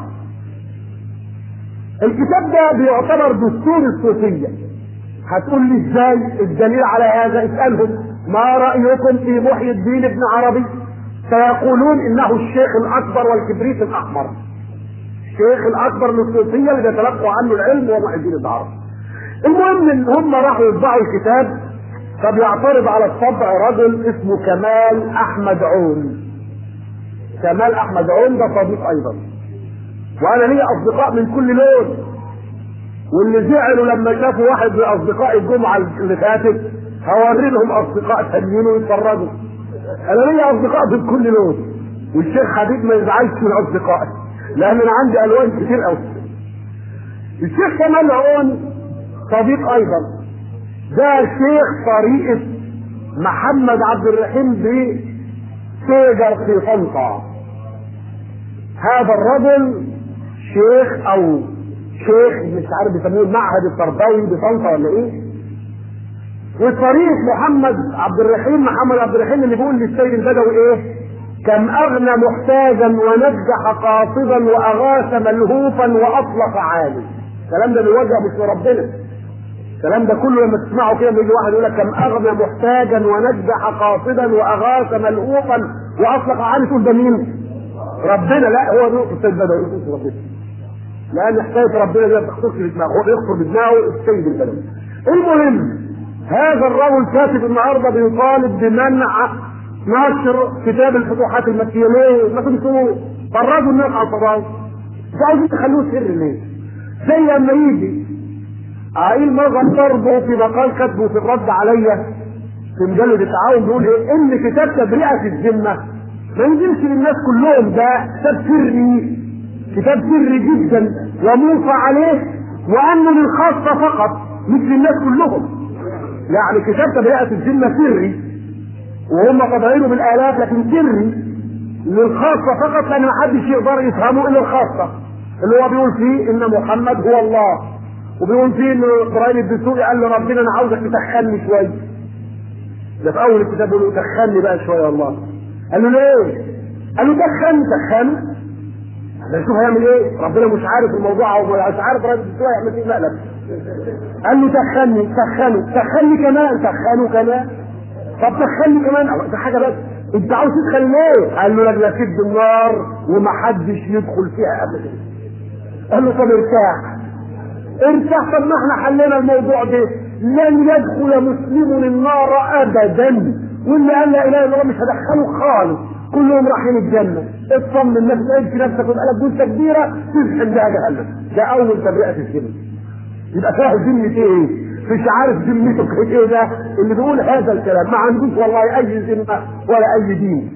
الكتاب ده بيعتبر دستور الصوفيه. هتقول لي ازاي؟ الدليل على هذا اسالهم ما رايكم في محي الدين ابن عربي؟ سيقولون انه الشيخ الاكبر والكبريت الاحمر. الشيخ الاكبر للصوفيه اللي بيتلقوا عنه العلم هو محي الدين ابن عربي. المهم ان هم راحوا يطبعوا الكتاب، فبيعترض على الطبع رجل اسمه كمال احمد عون. كمال احمد عون ده صديق ايضا، وانا لي اصدقاء من كل لون، واللي زعلوا لما شافوا واحد من اصدقاء الجمعه اللي فاتت هوري لهم اصدقاء تانيين ويتفرجوا. انا لي اصدقاء من كل لون، والشيخ حبيب ما يزعلش من اصدقائي لان انا عندي الوان كتير قوي. الشيخ كمال عون صديق ايضا، ده شيخ طريقة محمد عبد الرحيم بسيجر في طنطا. هذا الرجل شيخ او شيخ مش عارف بيسموه المعهد التربوي بطنطا ولا ايه. وطريقة محمد عبد الرحيم اللي بيقول للسيد البدوي ايه؟ كم اغنى محتاجا ونجح قاصدا واغاث ملهوفا واطلق عالي. الكلام ده بيوجه مش لربنا. الكلام ده كله لما تسمعه كده بيجي واحد يقول لك كم اغنى محتاجا ونجح قاصدا واغاث ملهوفا واطلق عالي، تقول ده مين؟ ربنا. لا، هو ده السيد البدوي يقول ربنا، لان حكايه ربنا دي ما بتخطرش بدماغه، هو بيخطر بدماغه السيد البدوي. المهم هذا الرجل كاتب النهارده بيطالب بمنع نشر كتاب الفتوحات المكيه. ليه؟ ما كنتوا فرجوا الناس على الفضائل، مش عاوزين تخلوه سر ليه؟ زي لما يجي عقيل نظم ضربه في مقال كاتبه في الرد عليا في مجلد التعاون بيقول ايه؟ ان كتاب تبرئه الذمه ما ينزلش للناس كلهم، ده كتاب سري، كتاب سري جدا وموصى عليه، وانه للخاصه فقط مش للناس كلهم. يعني كتاب تبرئه الذمه سري وهم طابعينه بالالاف، لكن سري للخاصه فقط، لان ما حدش يقدر يفهمه الا الخاصه، اللي هو بيقول فيه ان محمد هو الله، وبيقول فيه ان ابراهيم الدسوقي قال له ربنا انا عاوزك تدخلني شويه. ده في اول الكتاب بيقول له دخلني بقى شويه والله. قال له ليه؟ قال له دخلني. ده شوف هيعمل ايه؟ ربنا مش عارف الموضوع او مش عارف ابراهيم الدسوقي يعمل ايه مقلب. قال له دخلني كمان. طب دخلني كمان، ده حاجه بس، انت عاوز تدخل ليه؟ قال له لا سد النار ومحدش يدخل فيها ابدا. قال له طب ارتاح. طب ما احنا حلينا الموضوع ده، لن يدخل مسلم النار ابدا، واللي قال لا اله الا الله مش هدخله خالص، كلهم رايحين الجنه. اطمن نفسك، ادي نفسك ويبقى لك جثه كبيره تزحم بها جهنم. ده اول تبرئه الذمه. يبقى فاهم ذمه ايه؟ مش عارف ذمتك ايه. ده اللي بيقول هذا الكلام ما عندوش والله اي ذمه ولا اي دين.